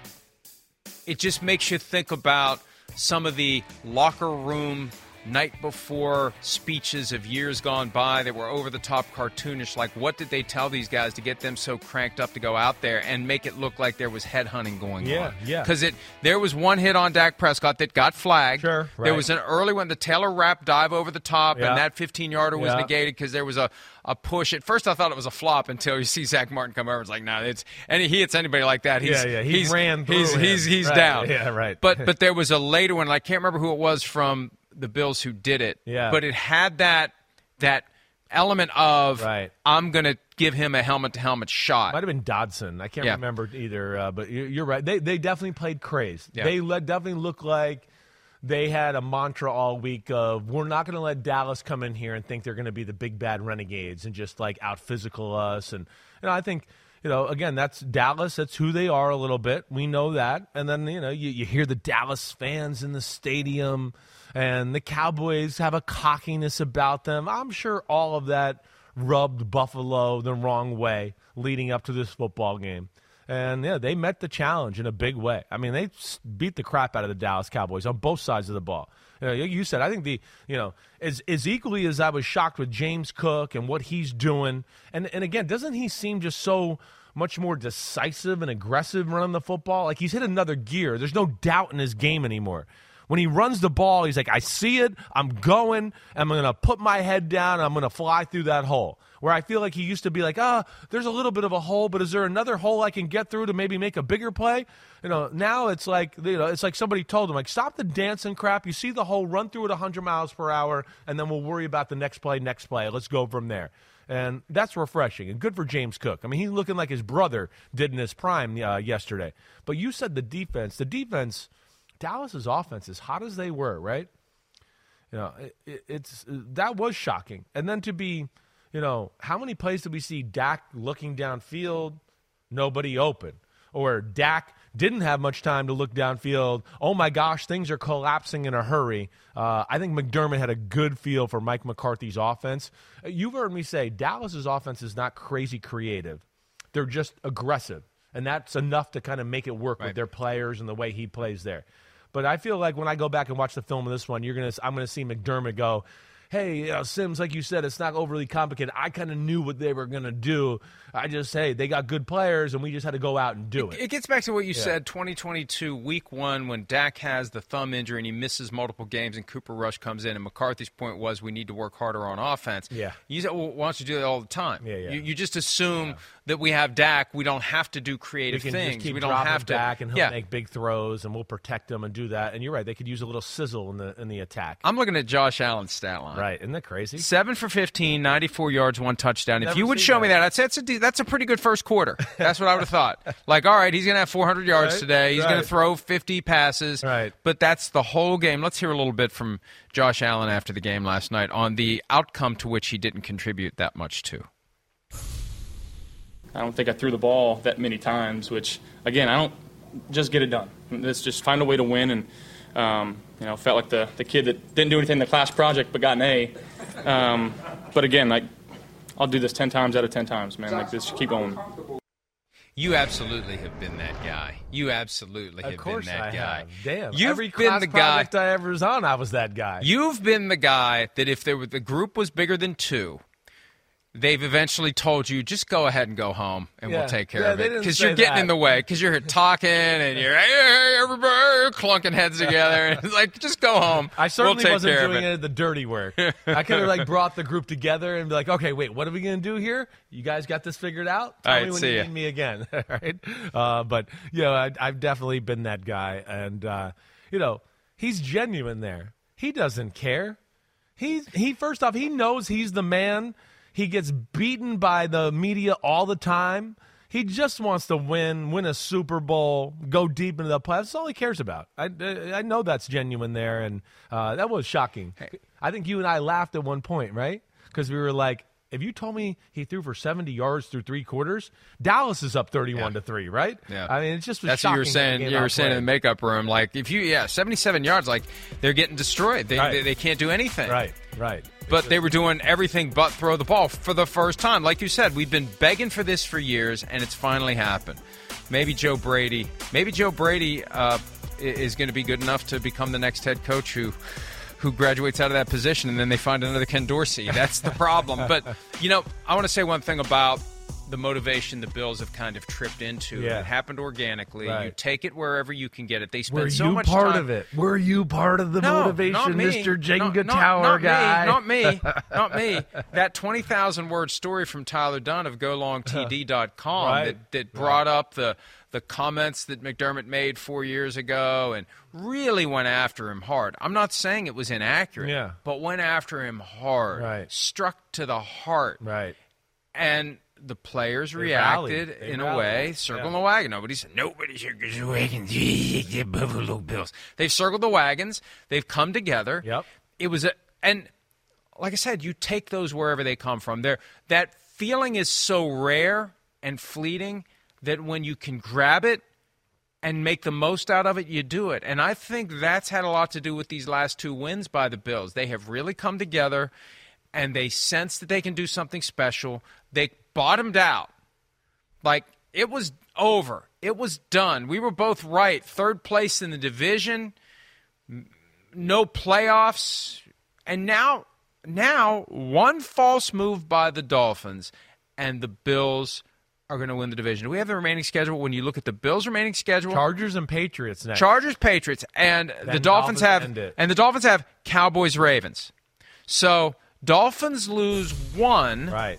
it just makes you think about some of the locker room night before speeches of years gone by that were over-the-top cartoonish. Like, what did they tell these guys to get them so cranked up to go out there and make it look like there was headhunting going yeah, on? Yeah, Because it there was one hit on Dak Prescott that got flagged. Sure, right. There was an early one, the Taylor Rapp dive over the top, yeah. and that fifteen-yarder was yeah. negated because there was a, a push. At first, I thought it was a flop until you see Zach Martin come over. It's like, no, nah, it's and he hits anybody like that. He's, yeah, yeah, he he's, ran through He's him. he's, he's right. down. Yeah, right. But but there was a later one, and I can't remember who it was from the Bills who did it. Yeah. But it had that that element of right. I'm going to give him a helmet-to-helmet shot. Might have been Dodson. I can't yeah. remember either, uh, but you're right. They they definitely played crazy. Yeah. They let, definitely look like they had a mantra all week of, we're not going to let Dallas come in here and think they're going to be the big bad renegades and just like out-physical us. And you know, I think, you know, again, that's Dallas. That's who they are a little bit. We know that. And then, you know, you, you hear the Dallas fans in the stadium, and the Cowboys have a cockiness about them. I'm sure all of that rubbed Buffalo the wrong way leading up to this football game. And, yeah, they met the challenge in a big way. I mean, they beat the crap out of the Dallas Cowboys on both sides of the ball. You know, you said, I think the, you know, as, as equally as I was shocked with James Cook and what he's doing, and, and again, doesn't he seem just so much more decisive and aggressive running the football? Like, he's hit another gear. There's no doubt in his game anymore. When he runs the ball, he's like, I see it, I'm going, I'm going to put my head down, and I'm going to fly through that hole. Where I feel like he used to be like, ah, oh, there's a little bit of a hole, but is there another hole I can get through to maybe make a bigger play? You know, now it's like, you know, it's like somebody told him, like, stop the dancing crap. You see the hole, run through it one hundred miles per hour, and then we'll worry about the next play, next play. Let's go from there. And that's refreshing and good for James Cook. I mean, he's looking like his brother did in his prime uh, yesterday. But you said the defense. The defense, Dallas's offense, as hot as they were, right? You know, it, it's that was shocking. And then to be, you know, how many plays did we see Dak looking downfield, nobody open? Or Dak didn't have much time to look downfield. Oh, my gosh, things are collapsing in a hurry. Uh, I think McDermott had a good feel for Mike McCarthy's offense. You've heard me say Dallas's offense is not crazy creative. They're just aggressive, and that's enough to kind of make it work right. with their players and the way he plays there. But I feel like when I go back and watch the film of this one, you're gonna, I'm going to see McDermott go, hey, you know, Sims, like you said, it's not overly complicated. I kind of knew what they were going to do. I just, hey, they got good players, and we just had to go out and do it. It, it gets back to what you yeah. said, twenty twenty-two, week one, when Dak has the thumb injury and he misses multiple games and Cooper Rush comes in, and McCarthy's point was we need to work harder on offense. Yeah. You said, well, why don't you do that all the time? Yeah, yeah. You, you just assume yeah. that we have Dak. We don't have to do creative we can things. Just keep we don't dropping have to. Dak, and he'll yeah. make big throws, and we'll protect him and do that. And you're right. They could use a little sizzle in the in the attack. I'm looking at Josh Allen's stat line. Right. Isn't that crazy? Seven for fifteen, ninety-four yards, one touchdown. Never if you would show that. me that, I'd say that's a, that's a pretty good first quarter. That's what I would have thought. Like, all right, he's going to have four hundred yards right, today. He's right. going to throw fifty passes. Right. But that's the whole game. Let's hear a little bit from Josh Allen after the game last night on the outcome to which he didn't contribute that much to. I don't think I threw the ball that many times, which, again, I don't just get it done. Let's just find a way to win. And Um, you know, felt like the, the kid that didn't do anything in the class project but got an A. Um, but again, like, I'll do this ten times out of ten times, man. Like, just keep going. You absolutely have been that guy. You absolutely have Of course been that I guy. have. Damn. You've Every been class the guy project I ever was on, I was that guy. You've been the guy that if there were, the group was bigger than two, they've eventually told you, just go ahead and go home, and Yeah. we'll take care Yeah, of they it. didn't Because say you're getting that. in the way. Because you're talking, and you're, hey, everybody, clunking heads together. And it's like, just go home. I certainly we'll take wasn't care doing of it. any of the dirty work. I could have like brought the group together and be like, okay, wait, what are we going to do here? You guys got this figured out? Tell All me right, when see you ya. need me again. All right. Uh, but, you know, I, I've definitely been that guy. And, uh, you know, he's genuine there. He doesn't care. He, he first off, he knows he's the man. He gets beaten by the media all the time. He just wants to win, win a Super Bowl, go deep into the playoffs. That's all he cares about. I, I know that's genuine there, and uh, that was shocking. I think you and I laughed at one point, right? Because we were like, if you told me he threw for seventy yards through three quarters, Dallas is up thirty-one to three, right? Yeah. I mean, it's just was That's what you were shocking saying. that You game were saying in the outplayed. makeup room, like if you, yeah, seventy-seven yards, like they're getting destroyed. They Right. they, they can't do anything. Right, right. But they were doing everything but throw the ball for the first time. Like you said, we've been begging for this for years, and it's finally happened. Maybe Joe Brady, maybe Joe Brady uh, is going to be good enough to become the next head coach who. who graduates out of that position, and then they find another Ken Dorsey. That's the problem. But, you know, I want to say one thing about the motivation the Bills have kind of tripped into. Yeah. It happened organically. Right. You take it wherever you can get it. They spend Were so you much part time. of it? Were you part of the No, motivation, not me. Mister Jenga No, not- Tower not guy? Me, not me. Not me. That twenty thousand word story from Tyler Dunn of go long T D dot com Right. that, that brought up the, the comments that McDermott made four years ago and really went after him hard. I'm not saying it was inaccurate, Yeah. but went after him hard. Right. Struck to the heart. Right. And the players They reacted rallied. They in a rallied. way, circling Yeah. the wagon. Nobody said, nobody circles the wagons. The Buffalo Bills. They've circled the wagons. They've come together. Yep. It was a, and like I said, you take those wherever they come from. There, that feeling is so rare and fleeting that when you can grab it and make the most out of it, you do it. And I think that's had a lot to do with these last two wins by the Bills. They have really come together, and they sense that they can do something special. They bottomed out. Like, it was over. It was done. We were both right. Third place in the division, no playoffs. And now, now one false move by the Dolphins, and the Bills are going to win the division. Do we have the remaining schedule? When you look at the Bills' remaining schedule, Chargers and Patriots next. Chargers, Patriots, and the Then Dolphins, Dolphins have end it. and the Dolphins have Cowboys, Ravens. So Dolphins lose one, Right.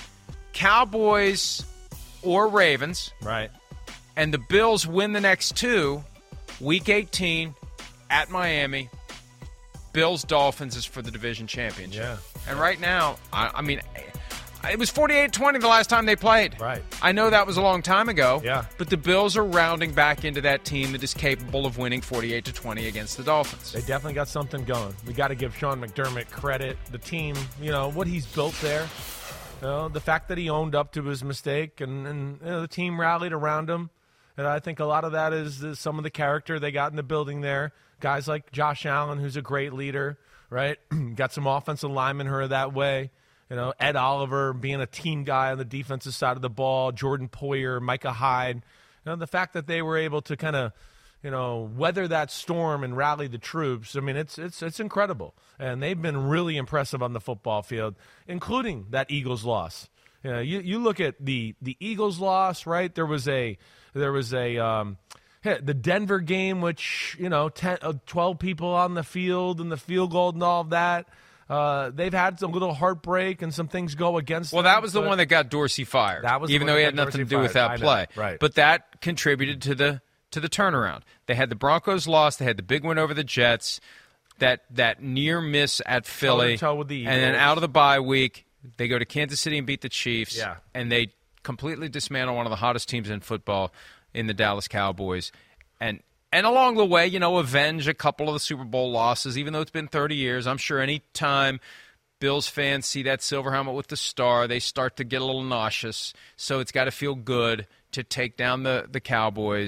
Cowboys or Ravens, Right. and the Bills win the next two. Week eighteen at Miami. Bills Dolphins is for the division championship. Yeah. And right now, I, I mean, it was forty-eight twenty the last time they played. Right. I know that was a long time ago. Yeah. But the Bills are rounding back into that team that is capable of winning forty-eight to twenty against the Dolphins. They definitely got something going. We got to give Sean McDermott credit. The team, you know, what he's built there. You know, the fact that he owned up to his mistake and, and you know, the team rallied around him. And I think a lot of that is, is some of the character they got in the building there. Guys like Josh Allen, who's a great leader, right? Got some offensive linemen who are that way. You know, Ed Oliver being a team guy on the defensive side of the ball, Jordan Poyer, Micah Hyde. You know, the fact that they were able to kind of, you know, weather that storm and rally the troops. I mean, it's it's it's incredible. And they've been really impressive on the football field, including that Eagles loss. You know, you, you look at the the Eagles loss, right? There was a there was a um, the Denver game, which, you know, ten, uh, twelve people on the field and the field goal and all of that. Uh, they've had some little heartbreak and some things go against Well, them, that was the but- one that got Dorsey fired. That was the even one though he that had got nothing to Dorsey do with fired. that I know, play. right. But that contributed to the to the turnaround. They had the Broncos loss. They had the big win over the Jets. That that near miss at Philly, Toe-to-toe with the and then Eagles. out of the bye week, they go to Kansas City and beat the Chiefs. Yeah. And they completely dismantle one of the hottest teams in football in the Dallas Cowboys. And and along the way, you know, avenge a couple of the Super Bowl losses, even though it's been thirty years. I'm sure any time Bills fans see that silver helmet with the star, they start to get a little nauseous. So it's got to feel good to take down the, the Cowboys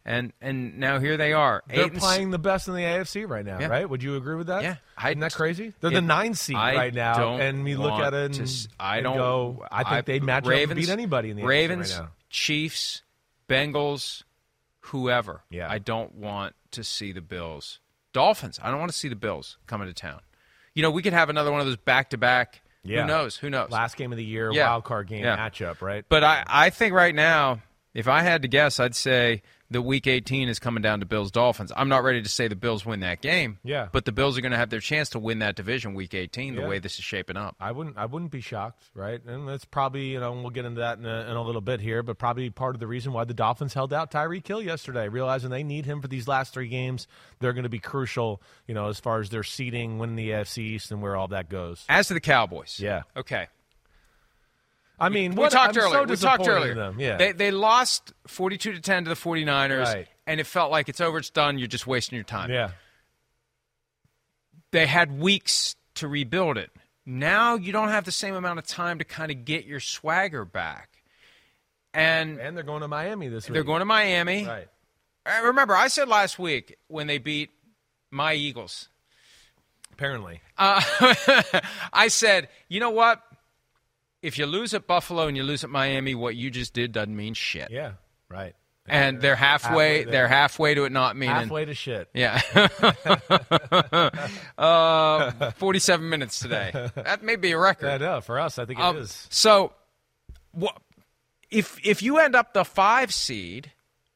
And and now here they are. They're Eight playing the best in the A F C right now, yeah. right? Would you agree with that? Yeah. Isn't that crazy? They're it, the nine seed I right now, don't and we look at it and, to, I and don't, go, I think I, they'd match Ravens, up and beat anybody in the Ravens, A F C right now. Chiefs, Bengals, whoever. Yeah. I don't want to see the Bills. Dolphins, I don't want to see the Bills coming to town. You know, we could have another one of those back-to-back. Yeah. Who knows? Who knows? Last game of the year, yeah. wild card game yeah. matchup, right? But I, I think right now, if I had to guess, I'd say the Week eighteen is coming down to Bills-Dolphins. I'm not ready to say the Bills win that game. Yeah. But the Bills are going to have their chance to win that division Week eighteen the Yeah. way this is shaping up. I wouldn't I wouldn't be shocked, right? And that's probably, you know, we'll get into that in a, in a little bit here, but probably part of the reason why the Dolphins held out Tyreek Hill yesterday, realizing they need him for these last three games. They're going to be crucial, you know, as far as their seeding, winning the A F C East, and where all that goes. As to the Cowboys. Yeah. Okay. I mean, we what, talked I'm earlier. So we talked disappointed earlier. in them. Yeah. They they lost forty-two to ten to the 49ers, Right. and it felt like it's over, it's done, you're just wasting your time. Yeah. They had weeks to rebuild it. Now you don't have the same amount of time to kind of get your swagger back. And And they're going to Miami this week. they're going to Miami. Right. I remember, I said last week when they beat my Eagles, Apparently. uh, I said, you know what? If you lose at Buffalo and you lose at Miami, what you just did doesn't mean shit. Yeah. Right. And they're halfway, Halfway there. they're halfway to it not meaning. Halfway to shit. Yeah. uh, forty-seven minutes today. That may be a record. Yeah, no, for us, I think it Um, is. So, wha- if if you end up the five seed,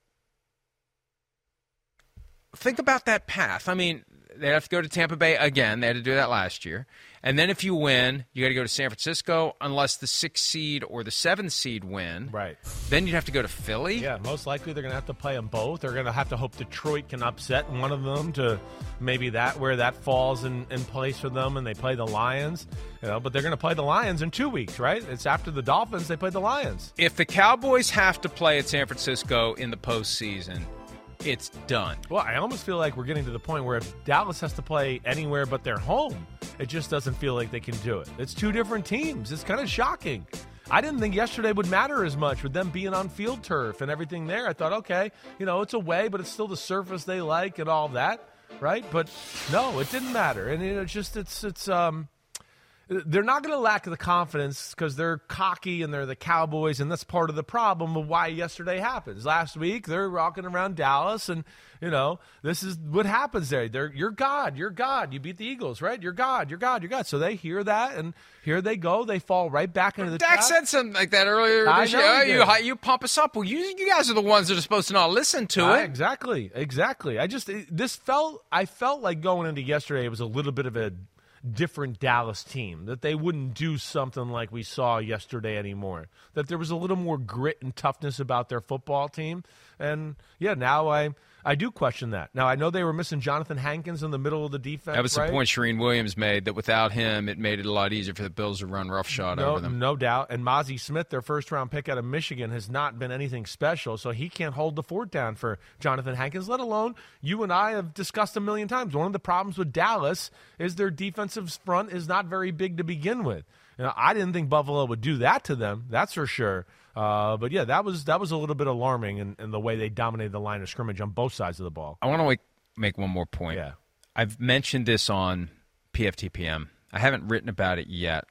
think about that path. I mean, they have to go to Tampa Bay again. They had to do that last year. And then if you win, you got to go to San Francisco unless the sixth seed or the seventh seed win. Right. Then you'd have to go to Philly. Yeah, most likely they're going to have to play them both. They're going to have to hope Detroit can upset one of them to maybe that where that falls in, in place for them, and they play the Lions. You know, but they're going to play the Lions in two weeks, right? It's after the Dolphins, they play the Lions. If the Cowboys have to play at San Francisco in the postseason, it's done. Well, I almost feel like we're getting to the point where if Dallas has to play anywhere but their home, it just doesn't feel like they can do it. It's two different teams. It's kind of shocking. I didn't think yesterday would matter as much with them being on field turf and everything there. I thought, okay, you know, it's away, but it's still the surface they like and all that, right? But no, it didn't matter. And you know, it's just it's it's um they're not going to lack the confidence because they're cocky and they're the Cowboys, and that's part of the problem of why yesterday happens. Last week, they're rocking around Dallas, and, you know, this is what happens there. They're, you're God. You're God. You beat the Eagles, right? You're God. You're God. You're God. So they hear that, and here they go. They fall right back into the Dak trap. said something like that earlier I this know year. he You, did. you pump us up. Well, you, you guys are the ones that are supposed to not listen to Uh, it. Exactly. Exactly. I just, it- this felt, I felt like going into yesterday, it was a little bit of a different Dallas team, that they wouldn't do something like we saw yesterday anymore, that there was a little more grit and toughness about their football team. And yeah, now I I do question that. Now I know they were missing Jonathan Hankins in the middle of the defense. That was the right? point Shereen Williams made, that without him, it made it a lot easier for the Bills to run roughshod No, over them. no doubt. And Mozzie Smith, their first-round pick out of Michigan, has not been anything special, so he can't hold the fort down for Jonathan Hankins, let alone you and I have discussed a million times. One of the problems with Dallas is their defensive front is not very big to begin with. You know, I didn't think Buffalo would do that to them, that's for sure. Uh, but, yeah, that was that was a little bit alarming in, in the way they dominated the line of scrimmage on both sides of the ball. I want to make, make one more point. Yeah. I've mentioned this on P F T P M. I haven't written about it yet,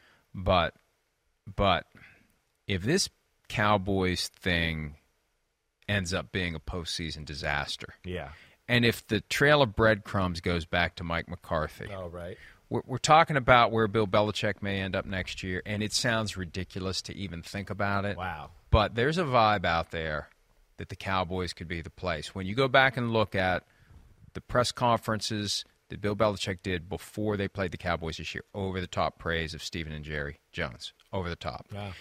but but if this Cowboys thing ends up being a postseason disaster, Yeah. and if the trail of breadcrumbs goes back to Mike McCarthy, Oh, right. we're, we're talking about where Bill Belichick may end up next year, and it sounds ridiculous to even think about it. Wow. But there's a vibe out there that the Cowboys could be the place. When you go back and look at the press conferences that Bill Belichick did before they played the Cowboys this year, over-the-top praise of Stephen and Jerry Jones, over the top. Wow.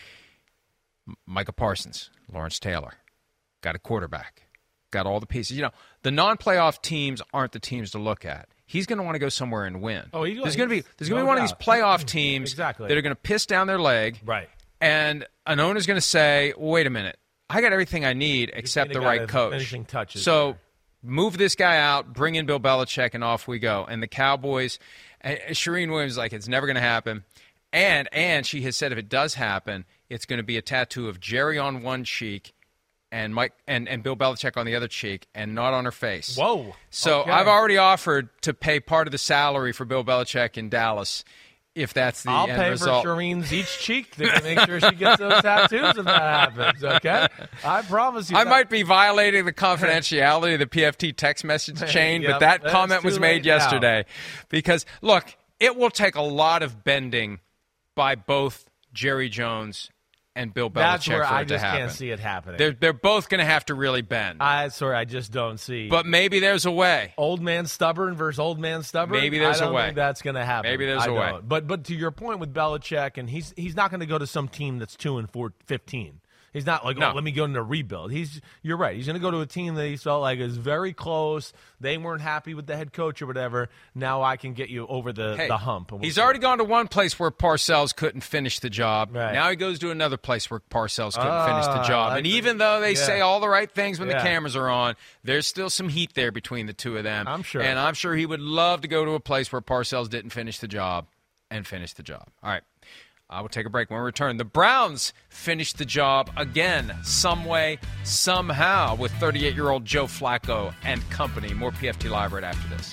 M- Micah Parsons, Lawrence Taylor, got a quarterback, got all the pieces. You know, the non-playoff teams aren't the teams to look at. He's going to want to go somewhere and win. Oh, he- there's going to be there's going to no be one doubt. of these playoff teams Exactly. that are going to piss down their leg, Right. and an owner's going to say, "Wait a minute, I got everything I need except the kinda right got coach." finishing touches So there. move this guy out, bring in Bill Belichick, and off we go. And the Cowboys, and Shereen Williams is like, it's never going to happen. And and she has said if it does happen, it's going to be a tattoo of Jerry on one cheek and Mike and, and Bill Belichick on the other cheek, and not on her face. Whoa. So okay. I've already offered to pay part of the salary for Bill Belichick in Dallas if that's the I'll end pay result. for Shireen's each cheek to make sure she gets those tattoos if that happens, okay? I promise you. I that. might be violating the confidentiality of the P F T text message chain, Yep, but that that's comment was too made late now. yesterday. Because, look, it will take a lot of bending by both Jerry Jones and Bill Belichick That's where for I it to just happen. can't see it happening. They're, they're both going to have to really bend. I sorry, I just don't see. But maybe there's a way. Old man stubborn versus old man stubborn. Maybe there's I don't a way. think that's going to happen. Maybe there's I a way. don't. But but to your point with Belichick, and he's he's not going to go to some team that's two and four, fifteen. He's not like, No. oh, let me go into a rebuild. He's you're right. He's going to go to a team that he felt like is very close. They weren't happy with the head coach or whatever. Now I can get you over the, Hey, the hump. And we'll he's see. already gone to one place where Parcells couldn't finish the job. Right. Now he goes to another place where Parcells couldn't Ah, finish the job. And that's- even though they yeah. say all the right things when Yeah. the cameras are on, there's still some heat there between the two of them. I'm sure. And I'm sure he would love to go to a place where Parcells didn't finish the job and finish the job. All right. I will take a break when we return. The Browns finished the job again, some way, somehow, with thirty-eight-year-old Joe Flacco and company. More P F T Live right after this.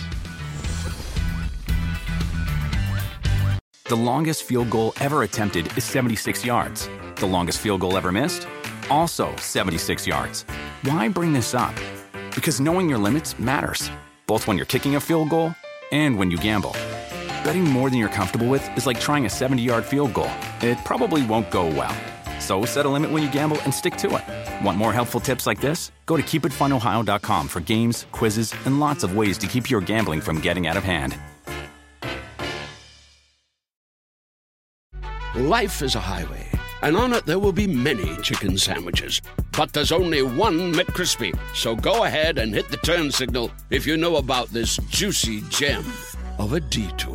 The longest field goal ever attempted is seventy-six yards. The longest field goal ever missed? Also seventy-six yards. Why bring this up? Because knowing your limits matters, both when you're kicking a field goal and when you gamble. Betting more than you're comfortable with is like trying a seventy-yard field goal. It probably won't go well. So set a limit when you gamble and stick to it. Want more helpful tips like this? Go to keep it fun ohio dot com for games, quizzes, and lots of ways to keep your gambling from getting out of hand. Life is a highway, and on it there will be many chicken sandwiches. But there's only one McCrispy. So go ahead and hit the turn signal if you know about this juicy gem of a detour.